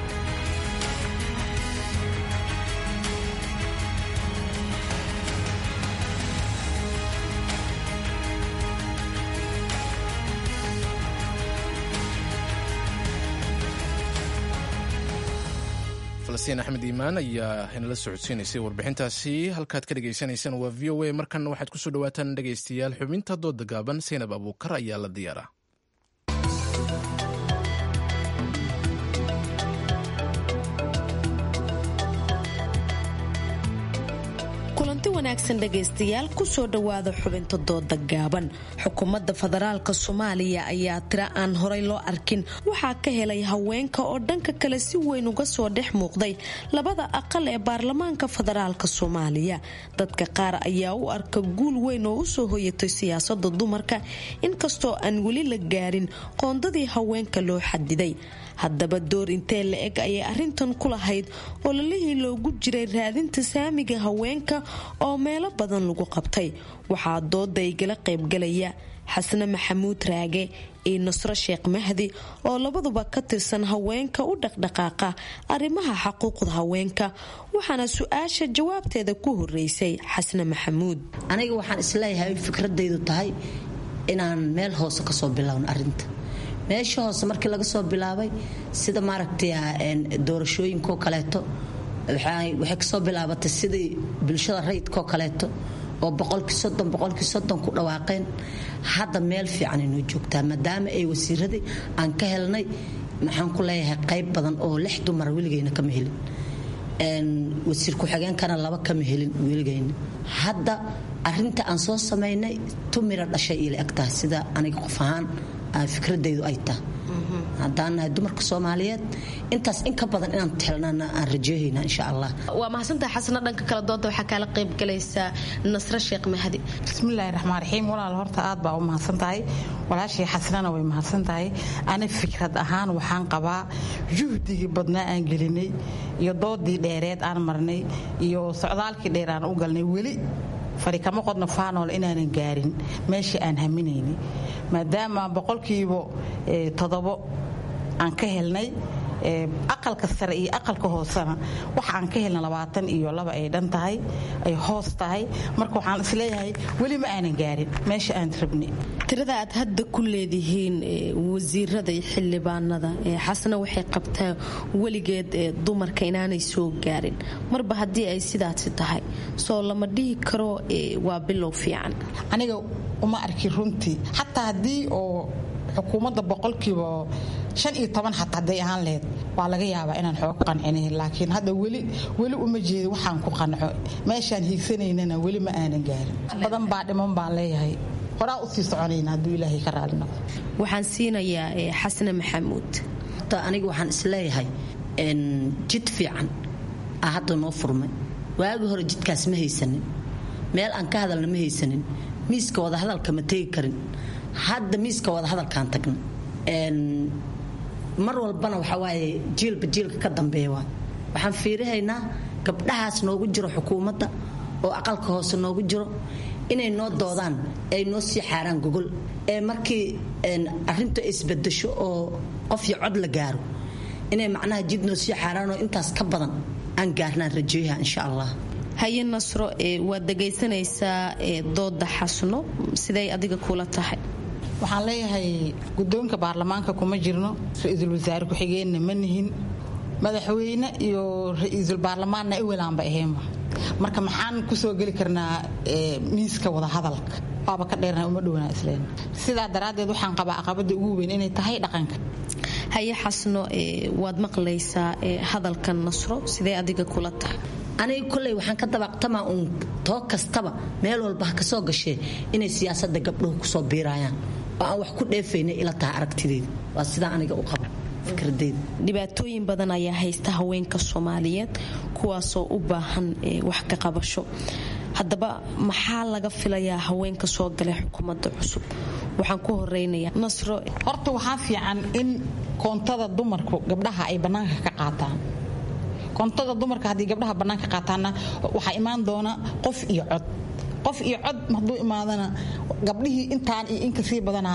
falastiin axmed iimaan ayaa inala socodsiinaysay warbixintaasi halkaad ka dhagaysanaysaan waa v o a markanna waxaad ku soo dhawaataan dhegaystayaal xubinta dooda gaaban saynab abuukar ayaa la diyaaraa kulanti wanaagsan dhegaystayaal kusoo dhowaada xubinta dooda gaaban xukuumadda federaalka soomaaliya ayaa tira aan horay loo arkin waxaa ka helay haweenka oo dhanka kale si weyn uga soo dhex muuqday labada aqal ee baarlamaanka federaalka soomaaliya dadka qaar ayaa u arka guul weyn oo usoo hoyatay siyaasada dumarka inkastoo aan weli la gaarin qoondadii haweenka loo xadiday haddaba door intee la eg ayay arrintan ku lahayd ololihii loogu jiray raadinta saamiga haweenka oo meelo badan lagu qabtay waxaa dooda igala qaybgalaya xasne maxamuud raage iyo nasro sheekh mahdi oo labaduba ka tirsan haweenka u dhaqdhaqaaqa arrimaha xaquuqda haweenka waxaana su-aasha jawaabteeda ku horeysay xasne maxamuud aniga waxaan isleeyahay fikradaydu tahay inaan meel hoose kasoo bilowno arinta meesha hoose markii laga soo bilaabay sida maaragtay doorashooyinkoo kaleeto waxay kasoo bilaabatay sidii bulshada rayidkoo kaleeto oo boqolkii soddon boqolkii soddon ku dhawaaqeen hadda meel fiican inoo joogtaa maadaama ay wasiiradii aan ka helnay maxaan ku leeyahay qayb badan oo lix dumara weligeyna kama helin wasiir ku-xigeenkana laba kama helin weligeyna hadda arinta aan soo samaynay tumira dhashay ila egtahay sida aniga qof ahaan fikradaydu ay tahay haddaan nahay dumarka soomaaliyeed intaas in ka badan inaan helnana aan rajeehayna insha allah waa mahadsantahay xasna dhanka kala dooda waxaa kaala qayb galaysaa nasre sheekh mahdi bismillaahi raxmaan raxiim walaal horta aad baa u mahadsan tahay walaashii xasnana way mahadsan tahay ani fikrad ahaan waxaan qabaa juhdigii badnaa aan gelinay iyo doodii dheereed aan marnay iyo socdaalkii dheer aan u galnay weli fari kama qodno faanool inaanan gaarin meeshii aan haminaynay maadaama boqolkiiba toddobo aan ka helnay aqalka sare iyo aqalka hoosena waxa aan ka helna labaatan iyo laba ay dhan tahay ay hoos tahay marka waxaan isleeyahay weli ma aanan gaarin meesha aan rabnay tirada aad hadda ku leedihiin wasiirada iyo xildhibaanada xasna waxay qabtaa weligeed dumarka inaanay soo gaarin marba haddii ay sidaasi tahay soo lama dhihi karo waa bilow fiican aniga uma arki runtii xataa haddii oo xukuumadda boqolkiiba shan iyo toban xataa hadday ahaan laheyd waa laga yaabaa inaan xoog qancinay laakiin hadda weli weli uma jeeda waxaan ku qanco meeshaan hiigsanaynana weli ma aanan gaarin badan baa dhiman baan leeyahay horaa u sii soconayna hadduu ilaahay ka raali noqdo waxaan siinayaa xasne maxamuud aniga waxaan isleeyahay jid fiican ah hadda noo furmay waagi hore jidkaas ma haysanin meel aan ka hadalna ma haysanin miiska wada hadalka ma tegi karin hadda miiska wada hadalkaan tagna mar walbana waxa waaye jiilba jiilka ka dambeeya waa waxaan fiirihaynaa gabdhahaas noogu jiro xukuumadda oo aqalka hoose noogu jiro inay noo doodaan ay noo sii xaaraan gogol ee markii arrintu isbedesho oo qof iyo cod la gaaro inay macnaha jid noo sii xaaraan oo intaas ka badan aan gaarnaan rajeeyaha insha allah haye nasro waad dhegaysanaysaa dooda xasno siday adiga kula tahay waxaan leeyahay guddoonka baarlamaanka kuma jirno ra-iisul wasaare ku-xigeenna ma nihin madaxweyne iyo ra-iisul baarlamaanna iwelaanba ahaynba marka maxaan ku soo geli karnaa miiska wada hadalka waaba ka dheerna uma dhowna isleen sidaa daraaddeed waxaan qabaa aqabada ugu weyn inay tahay dhaqanka haye xasno waad maqlaysaa hadalkan nasro sidee adiga kula tahay aniga kolley waxaan ka dabaqtamaa uun too kastaba meel walba ha ka soo gashee inay siyaasadda gabdhuhu ku soo biirayaan oo aan wax ku dheefayna ila tahay aragtideeda waa sidaa aniga u qabo fikradeyda dhibaatooyin badan ayaa haysta haweenka soomaaliyeed kuwaasoo u baahan wax ka qabasho haddaba maxaa laga filayaa haweenka soo galay xukuumadda cusub waxaan ku horeynayaa nasro horta waxaa fiican in koontada dumarku gabdhaha ay bannaanka ka qaataan koontada dumarka haddii gabdhaha bannaanka qaataanna waxaa imaan doona qof iyo cod qof iyo cod hadduu imaadana gabdhihii intaan iyo in kasii badanaa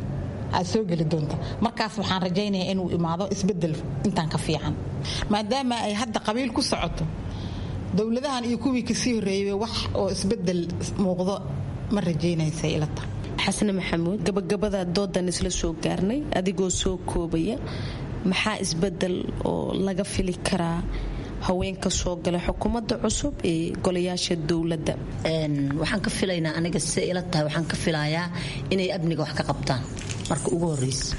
aad soo geli doonta markaas waxaan rajaynayaa inuu imaado isbedel intaan ka fiican maadaama ay hadda qabiil ku socoto dowladahan iyo kuwii kasii horeeyay wax oo isbedel muuqdo ma rajaynaysa ila tahay xasne maxamuud gabagabada doodan isla soo gaarnay adigoo soo koobaya maxaa isbedel oo laga fili karaa haweenka soo gala xukuumadda cusub ee golayaasha dowladda waxaan ka filaynaa aniga si ila tahay waxaan ka filayaa inay amniga wax ka qabtaan marka ugu horeysa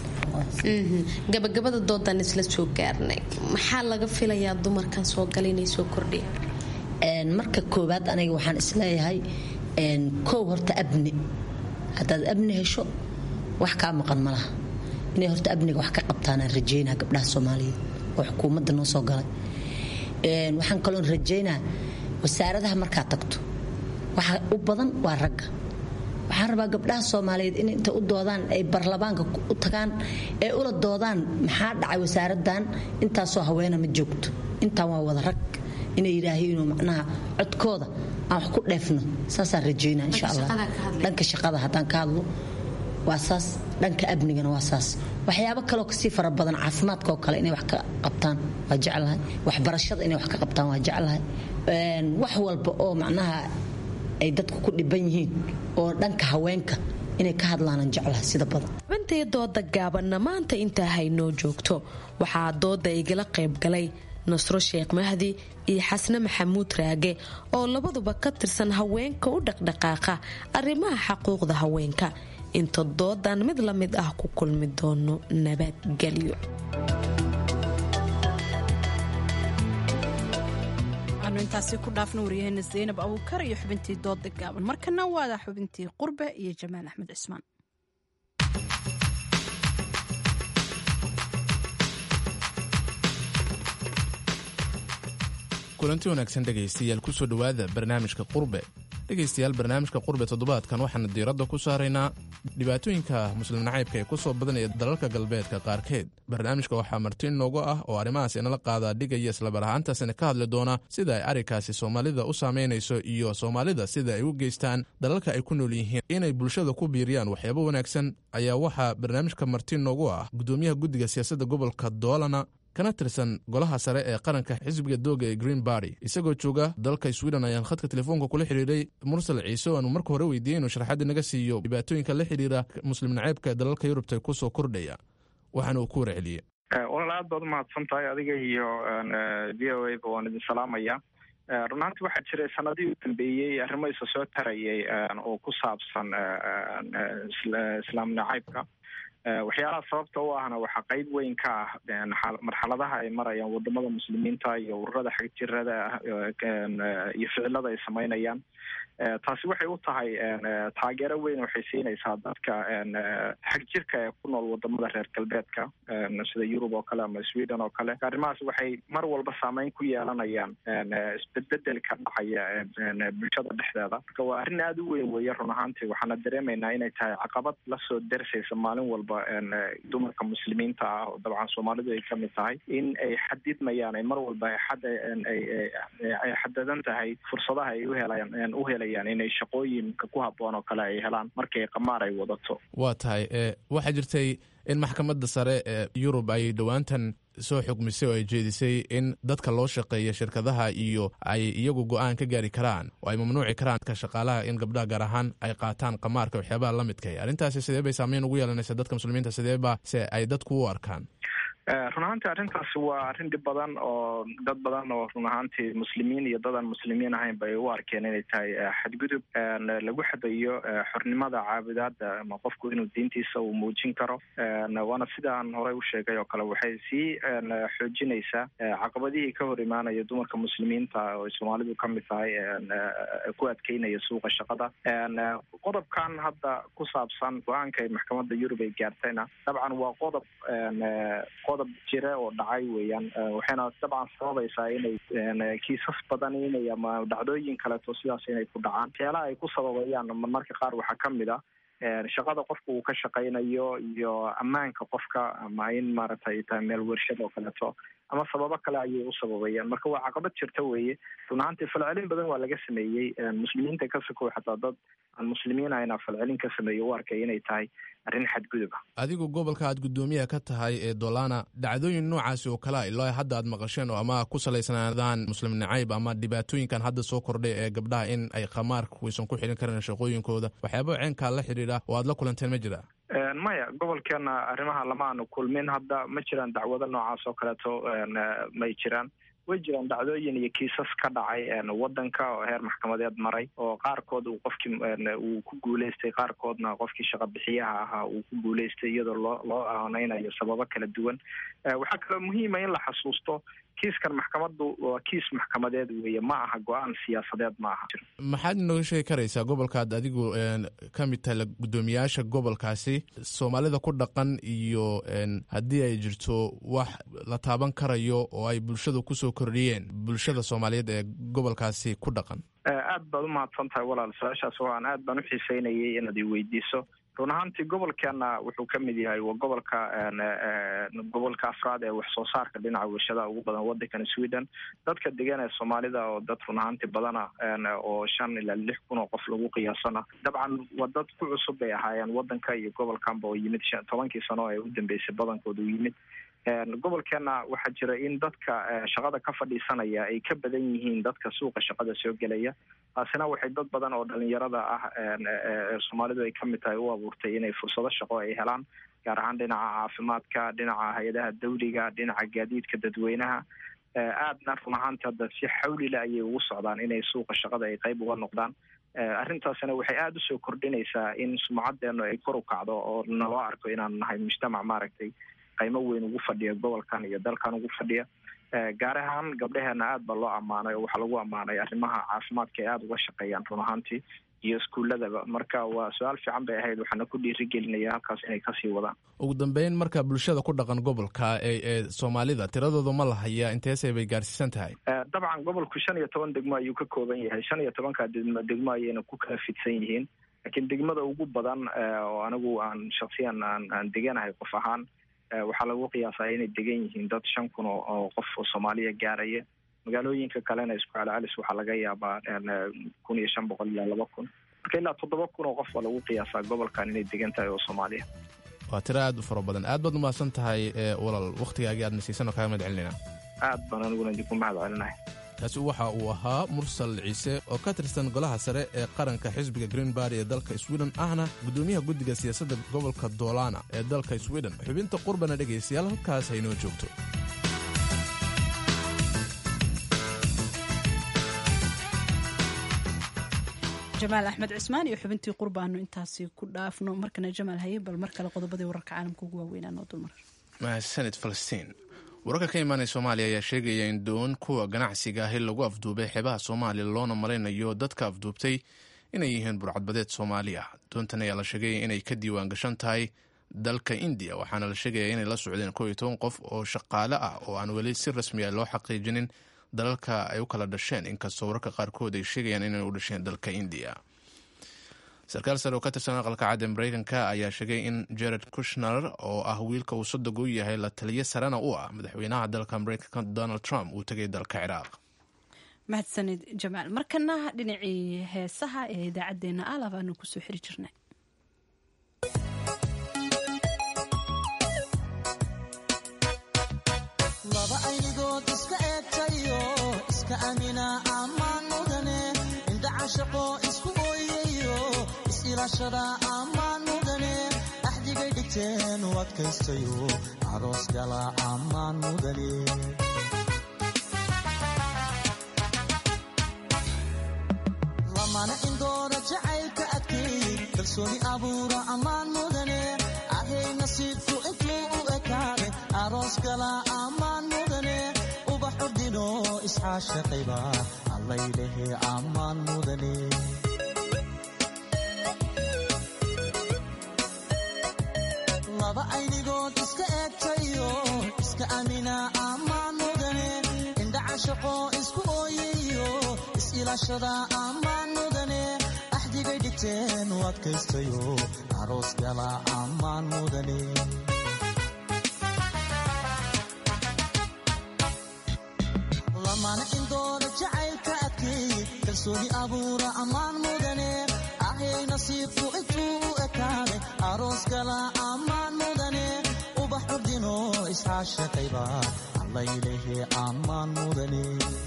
gabagabada doodan isla soo gaarnay maxaa laga filayaa dumarkan soo gala inay soo kordhiyaan marka koowaad aniga waxaan isleeyahay koow horta abni haddaad abni hesho wax kaa maqan ma laha inay horta abniga wax ka qabtaanaan rajaynaa gabdhaha soomaaliyeed oo xukuumadda noo soo galay waxaan kaloon rajaynaa wasaaradaha markaad tagto waxa u badan waa ragga waxaan rabaa gabdhaha soomaaliyeed in inta u doodaan ay baarlamaanka u tagaan ee ula doodaan maxaa dhacay wasaaradan intaasoo haweena ma joogto intaan waa wada rag inay yidhaahiinoo macnaha codkooda aan wax ku dheefno saasaan rajaynaa insha allah dhanka shaqada haddaan ka hadlo waa saas dhanka amnigana waa saas waxyaabo kaloo kasii fara badan caafimaadka oo kale inay wax ka qabtaan waa jeclahay waxbarashada inay wax ka qabtaan waa jeclahay wax walba oo macnaha ay dadku ku dhiban yihiin oo dhanka haweenka inay ka hadlaanaan jeclahay sida badan xubintee dooda gaabanna maanta intaa haynoo joogto waxaa dooda igala qayb galay nasro sheekh mahdi iyo xasne maxamuud raage oo labaduba ka tirsan haweenka u dhaqdhaqaaqa arrimaha xaquuqda haweenka inta doodan mid la mid ah ku kulmi doono nabadgelyo aanu intaasi ku dhaafno waryaheena zaynab abuukar iyo xubintii dooda gaaban markana waada xubintii qurbe iyo jamaal axmed cismaan kulanti wanaagsan dhegaystayaal kusoo dhowaada barnaamijka qurbe dhegaystayaal barnaamijka qurbe toddobaadkan waxaanu diiradda ku saaraynaa dhibaatooyinka muslim nacaybka ee ku soo badanaya dalalka galbeedka qaarkeed barnaamijka waxaa marti inoogu ah oo arrimahaas inala qaadaa dhigaya islabar ahaantaasina ka hadli doona sida ay arrinkaasi soomaalida u saamaynayso iyo soomaalida sida ay u geystaan dalalka ay ku nool yihiin inay bulshada ku biiriyaan waxyaabo wanaagsan ayaa waxaa barnaamijka marti inoogu ah gudoomiyaha guddiga siyaasadda gobolka doolana kana tirsan golaha sare ee qaranka xisbiga dooga ee green barty isagoo jooga dalka sweden ayaan khadka telefoonka kula xidhiiray mursal ciise oo aanu marka hore weydiiyey inuu sharaxaadii naga siiyo dhibaatooyinka la xidhiira muslim naceybka ee dalalka yurubta ku soo kordhaya waxaana uu ku warceliyey walaal aad baad umahadsan tahay adiga iyo v o a ba waan idin salaamaya runaantii waxaa jiray sanadihii u dambeeyey arrimo isa soo tarayay oo ku saabsan islaam nacaybka waxyaalaha sababta u ahna waxaa qayb weyn ka ah marxaladaha ay marayaan wadamada muslimiinta iyo ururada xagjirada iyo ficilada ay samaynayaan. taasi waxay u tahay taageero weyn waxay siinaysaa dadka xagjirka ee ku nool wadamada reer galbeedka sida Yurub oo kale ama Sweden oo kale. arrimahaas waxay mar walba saameyn ku yeelanayaan isbedbedelka dhacaya bulshada dhexdeeda. marka waa arrin aada u weyn weeye run ahaantii, waxaana dareemaynaa inay tahay caqabad lasoo dersaysa maalin walba dumarka muslimiinta ah oo dabcan Soomaalidu ay kamid tahay, in ay xadidmayaan ay mar walba ay xadadan tahay fursadaha ay u helayaan u helayaan inay shaqooyinka ku habboon oo kale ay helaan markay qamaar ay wadato. waa tahay waxaa jirtay in maxkamadda sare ee Yurub ay dhowaantan soo xukmisay oo ay jeedisay in dadka loo shaqeeya shirkadaha iyo ay iyagu go-aan ka gaari karaan oo ay mamnuuci karaan ka shaqaalaha in gabdhaha gaar ahaan ay qaataan qamaarka waxyaabaha la midka ah. arrintaasi sidee bay saameyn ugu yeelanaysaa dadka muslimiinta, sidee ba se ay dadku u arkaan? run ahaantii arrintaasi waa arrin dhib badan oo dad badan oo run ahaantii muslimiin iyo dadaan muslimiin ahayn bay u arkeen inay tahay xadgudub lagu xadayo xornimada caabudaada ama qofku inuu diintiisa uu muujin karo. waana sidaan horey u sheegay oo kale waxay sii xoojinaysaa caqabadihii ka hor imaanaya dumarka muslimiinta oo Soomaalidu ka mid tahay ku adkeynaya suuqa shaqada. qodobkan hadda ku saabsan go-aanka maxkamadda Yurub ay gaartayna dabcan waa qodob qodob jira oo dhacay weeyaan, waxayna dabcan sababaysaa inay kiisas badan inay ama dhacdooyin kaleeto sidaas inay ku dhacaan. waxyaalaha ay ku sababayaan marmarka qaar waxaa kamid ah shaqada qofka uu ka shaqaynayo iyo ammaanka qofka, ama in maaragtay tahay meel warshad oo kaleeto, ama sababo kale ayay u sababayaan. marka waa caqabad jirta weeye. run ahaantii falcelin badan waa laga sameeyey muslimiinta ka sokow, xataa dad aan muslimiin ahayna falcelin ka sameeyo u arkay inay tahay arrin xadgudub ah. adigu gobolka aad guddoomiyaha ka tahay ee Dolana, dhacdooyin noocaasi oo kale ilaa hadda aad maqasheen oo ama ku salaysanaadaan muslim nacayb ama dhibaatooyinkan hadda soo kordhay ee gabdhaha in ay qamaarka waysan ku xidhin karin shaqooyinkooda, waxyaaba ceenkaa la xidhiidha oo aad la kulanteen ma jira? maya, gobolkeena arrimaha lama aanu kulmin. hadda ma jiraan dacwado noocaas oo kaleeto may jiraan. way jiraan dhacdooyin iyo kiisas ka dhacay wadanka oo heer maxkamadeed maray oo qaarkood uu qofkii uu ku guuleystay, qaarkoodna qofkii shaqa bixiyaha ahaa uu ku guuleystay iyadoo loo loo aaneynayo sababo kala duwan. waxaa kaloo muhiima in la xasuusto kiiskan maxkamaddu waa kiis maxkamadeed weeye, ma aha go-aan siyaasadeed ma aha. maxaad inooga sheegi karaysaa gobolkaad adigu ka mid tahay guddoomiyaasha gobolkaasi, Soomaalida ku dhaqan iyo haddii ay jirto wax la taaban karayo oo ay bulshada kusoo kordhiyeen bulshada Soomaaliyeed ee gobolkaasi ku dhaqan? aad baad u mahadsan tahay walaal, su-aashaas oo aan aad baan u xiiseynayay inaad i weydiiso. run ahaantii gobolkeena wuxuu ka mid yahay waa gobolka gobolka afraad ee wax soo saarka dhinaca warshadaha ugu badan wadankan Sweden. dadka degan ee Soomaalida oo dad run ahaantii badana oo shan ilaa lix kun oo qof lagu qiyaasana, dabcan waa dad ku cusub bay ahaayeen wadanka iyo gobolkanba oo yimid tobankii sano ee u dambeysay badankooda u yimid. gobolkeena waxaa jira in dadka shaqada ka fadhiisanaya ay ka badan yihiin dadka suuqa shaqada soo gelaya. taasina waxay dad badan oo dhalinyarada ah Soomaalidu ay kamid tahay u abuurtay inay fursado shaqo ay helaan, gaar ahaan dhinaca caafimaadka, dhinaca hay-adaha dawliga, dhinaca gaadiidka dadweynaha. aadna run ahaantii hadda si xawlile ayay ugu socdaan inay suuqa shaqada ay qayb uga noqdaan. arrintaasina waxay aada usoo kordhinaysaa in sumcadeenu ay kor u kacdo oo naloo arko inaan nahay mujtamac maaragtay qaymo weyn ugu fadhiya gobolkan iyo dalkan ugu fadhiya. gaar ahaan gabdhaheena aad baa loo ammaanay oo waxaa lagu ammaanay arrimaha caafimaadka ay aada uga shaqeeyaan run ahaantii iyo iskuuladaba. marka waa su-aal fiican bay ahayd, waxaana ku dhiirigelinaya halkaas inay kasii wadaan. ugu dambeyn, marka bulshada ku dhaqan gobolka ee ee Soomaalida tiradooda ma lahaya inteesay bay gaarsiisan tahay? dabcan gobolku shan iyo toban degmo ayuu ka kooban yahay. shan iyo tobanka degmo ayayna ku kala fidsan yihiin, laakiin degmada ugu badan oo anigu aan shaksiyan aan aan deganahay qof ahaan waxaa lagu qiyaasaa inay degan yihiin dad shan kun oo qof oo Soomaaliya gaaraya. magaalooyinka kalena isku celcelis waxaa laga yaabaa kun iyo shan boqol ilaa laba kun. marka ilaa toddoba kun oo qof baa lagu qiyaasaa gobolkan inay degan tahay oo Soomaaliya. waa tiro aad u fara badan. aad baad umahadsan tahay walaal, waktigaagii aad nasiisan oo kaaga mahad celinayna. aad baan aniguna idinku mahad celinahay. kaasi waxa uu ahaa Mursal Ciise oo ka tirsan golaha sare ee qaranka xisbiga Green Party ee dalka Sweden, ahna gudoomiyaha guddiga siyaasadda gobolka Dolana ee dalka Sweden. xubinta qurbana dhegaystayaal halkaas ay noo joogto. jamaal axmed cismaan iyo xubintii qurbaanu intaasi ku dhaafno markana jamaal haye bal mar kale qodobadii wararka caalamka ugu waaweynaa noo dulmar mahadsanid falastiin wararka ka imaanaya soomaaliya ayaa sheegaya in doon kuwa ganacsiga ahi lagu afduubay xeebaha soomaaliya loona malaynayo dadka afduubtay inay yihiin burcadbadeed soomaaliya doontan ayaa la sheegaya inay ka diiwaan gashan tahay dalka indiya waxaana la sheegaya inay la socdeen koob iyo toban qof oo shaqaale ah oo aan weli si rasmi ah loo xaqiijinin dalalka ay u kala dhasheen inkastoo wararka qaarkood ay sheegayaan inay u dhasheen dalka indiya sarkaal sare oo ka tirsan aqalka cadda mareykanka ayaa sheegay in jared kushner oo ah wiilka uu sodog u yahay la taliyo sarena u ah madaxweynaha dalka mareykanka donald trump uu tegay dalka ciraaq mahadsanid jamaal markana dhinacii heesaha ee idaacadeena alab aanu kusoo xiri jirnay laba aynigood iska eegtayo iska amina ammaan mudane indhaca shaqo isku ooyayo is-ilaashada ammaan mudane axdigay dhigteen u adkaystayo aroos gala ammaan mudane lamana indoora jacaylka adkeey kalsooni abuura ammaan mudane ahay nasiibku intuu u ekaade aroos gala ammaan mudane ubax ordino isxaashaqayba allaylehe ammaan mudane laba aynigood iska eegtayo iska amina ammaan mudane indhaca shaqo isku ooyayo is-ilaashada ammaan mudane axdigay dhigteen u adkaystayo aroos gala ammaan mudane lamana indoora jacaylka adkeey kalsooni abuura ammaan mudane ahay nasiibku intuu u ekaade aroos gala ammaan mudane ubax ordino isxaashaqayba allaylehe ammaan mudane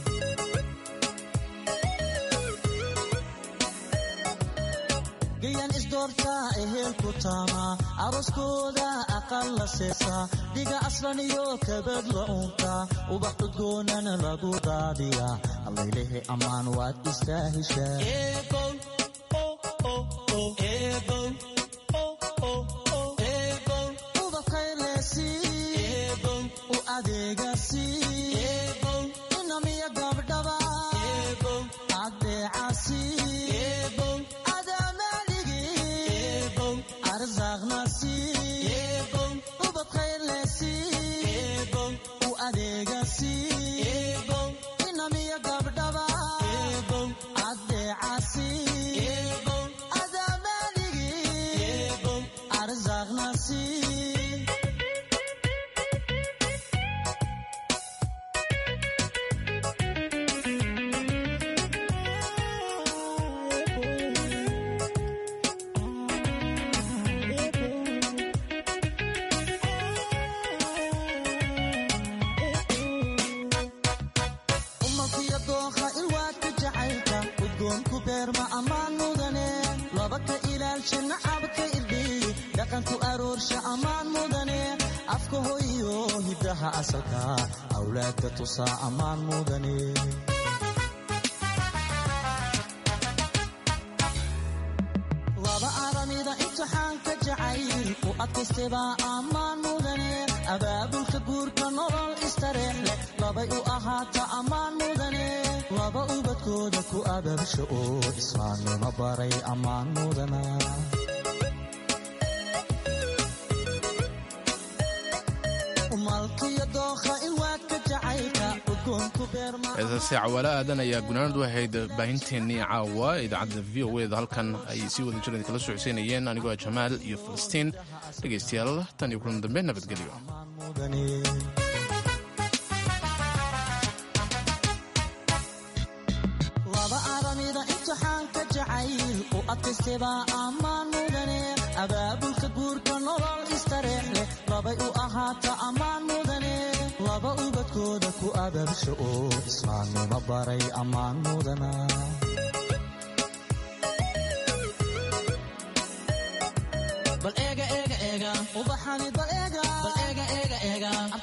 gayan isdoorta ehelku taama arooskooda aqal la seesa dhiga aslan iyo kabad la unta ubax udgoonana lagu daadiya allaylehe ammaan waad istaa heshaa ubakaylesi u adeegasi inamiya gabdhaba adeecasi inamiya gabdhaba adeecasi adaamaligi arsaaqnasi asalka awlaadka tusaa ammaan mudane laba aramida imtixaanka jacayl u adkaystaba ammaan mudane abaabulka guurka nolol istareex leh labay u ahaata ammaan mudane laba ubadkooda ku abaabsha oo islaamnimo baray ammaan mudana heesaasi cawaale aadan ayaa gunaanad u ahayd baahinteennii caawa idaacadda v o eda halkan ay sii wada jireen kala socodsiinayeen anigoo jamaal iyo falastiin dhegaystayaal tan iyo kulan dambe nabadgelyo laba aramida imtixaanka jacayl u adkaystaba ammaan mudane abaabulka guurka nolol istareex leh labay u ahaata ammaan mudane laba ubadkooda ku abaabsha oo islaamnimo baray ammaan mudana bal eega eega eega ubaxani bal eega bal eega eega eega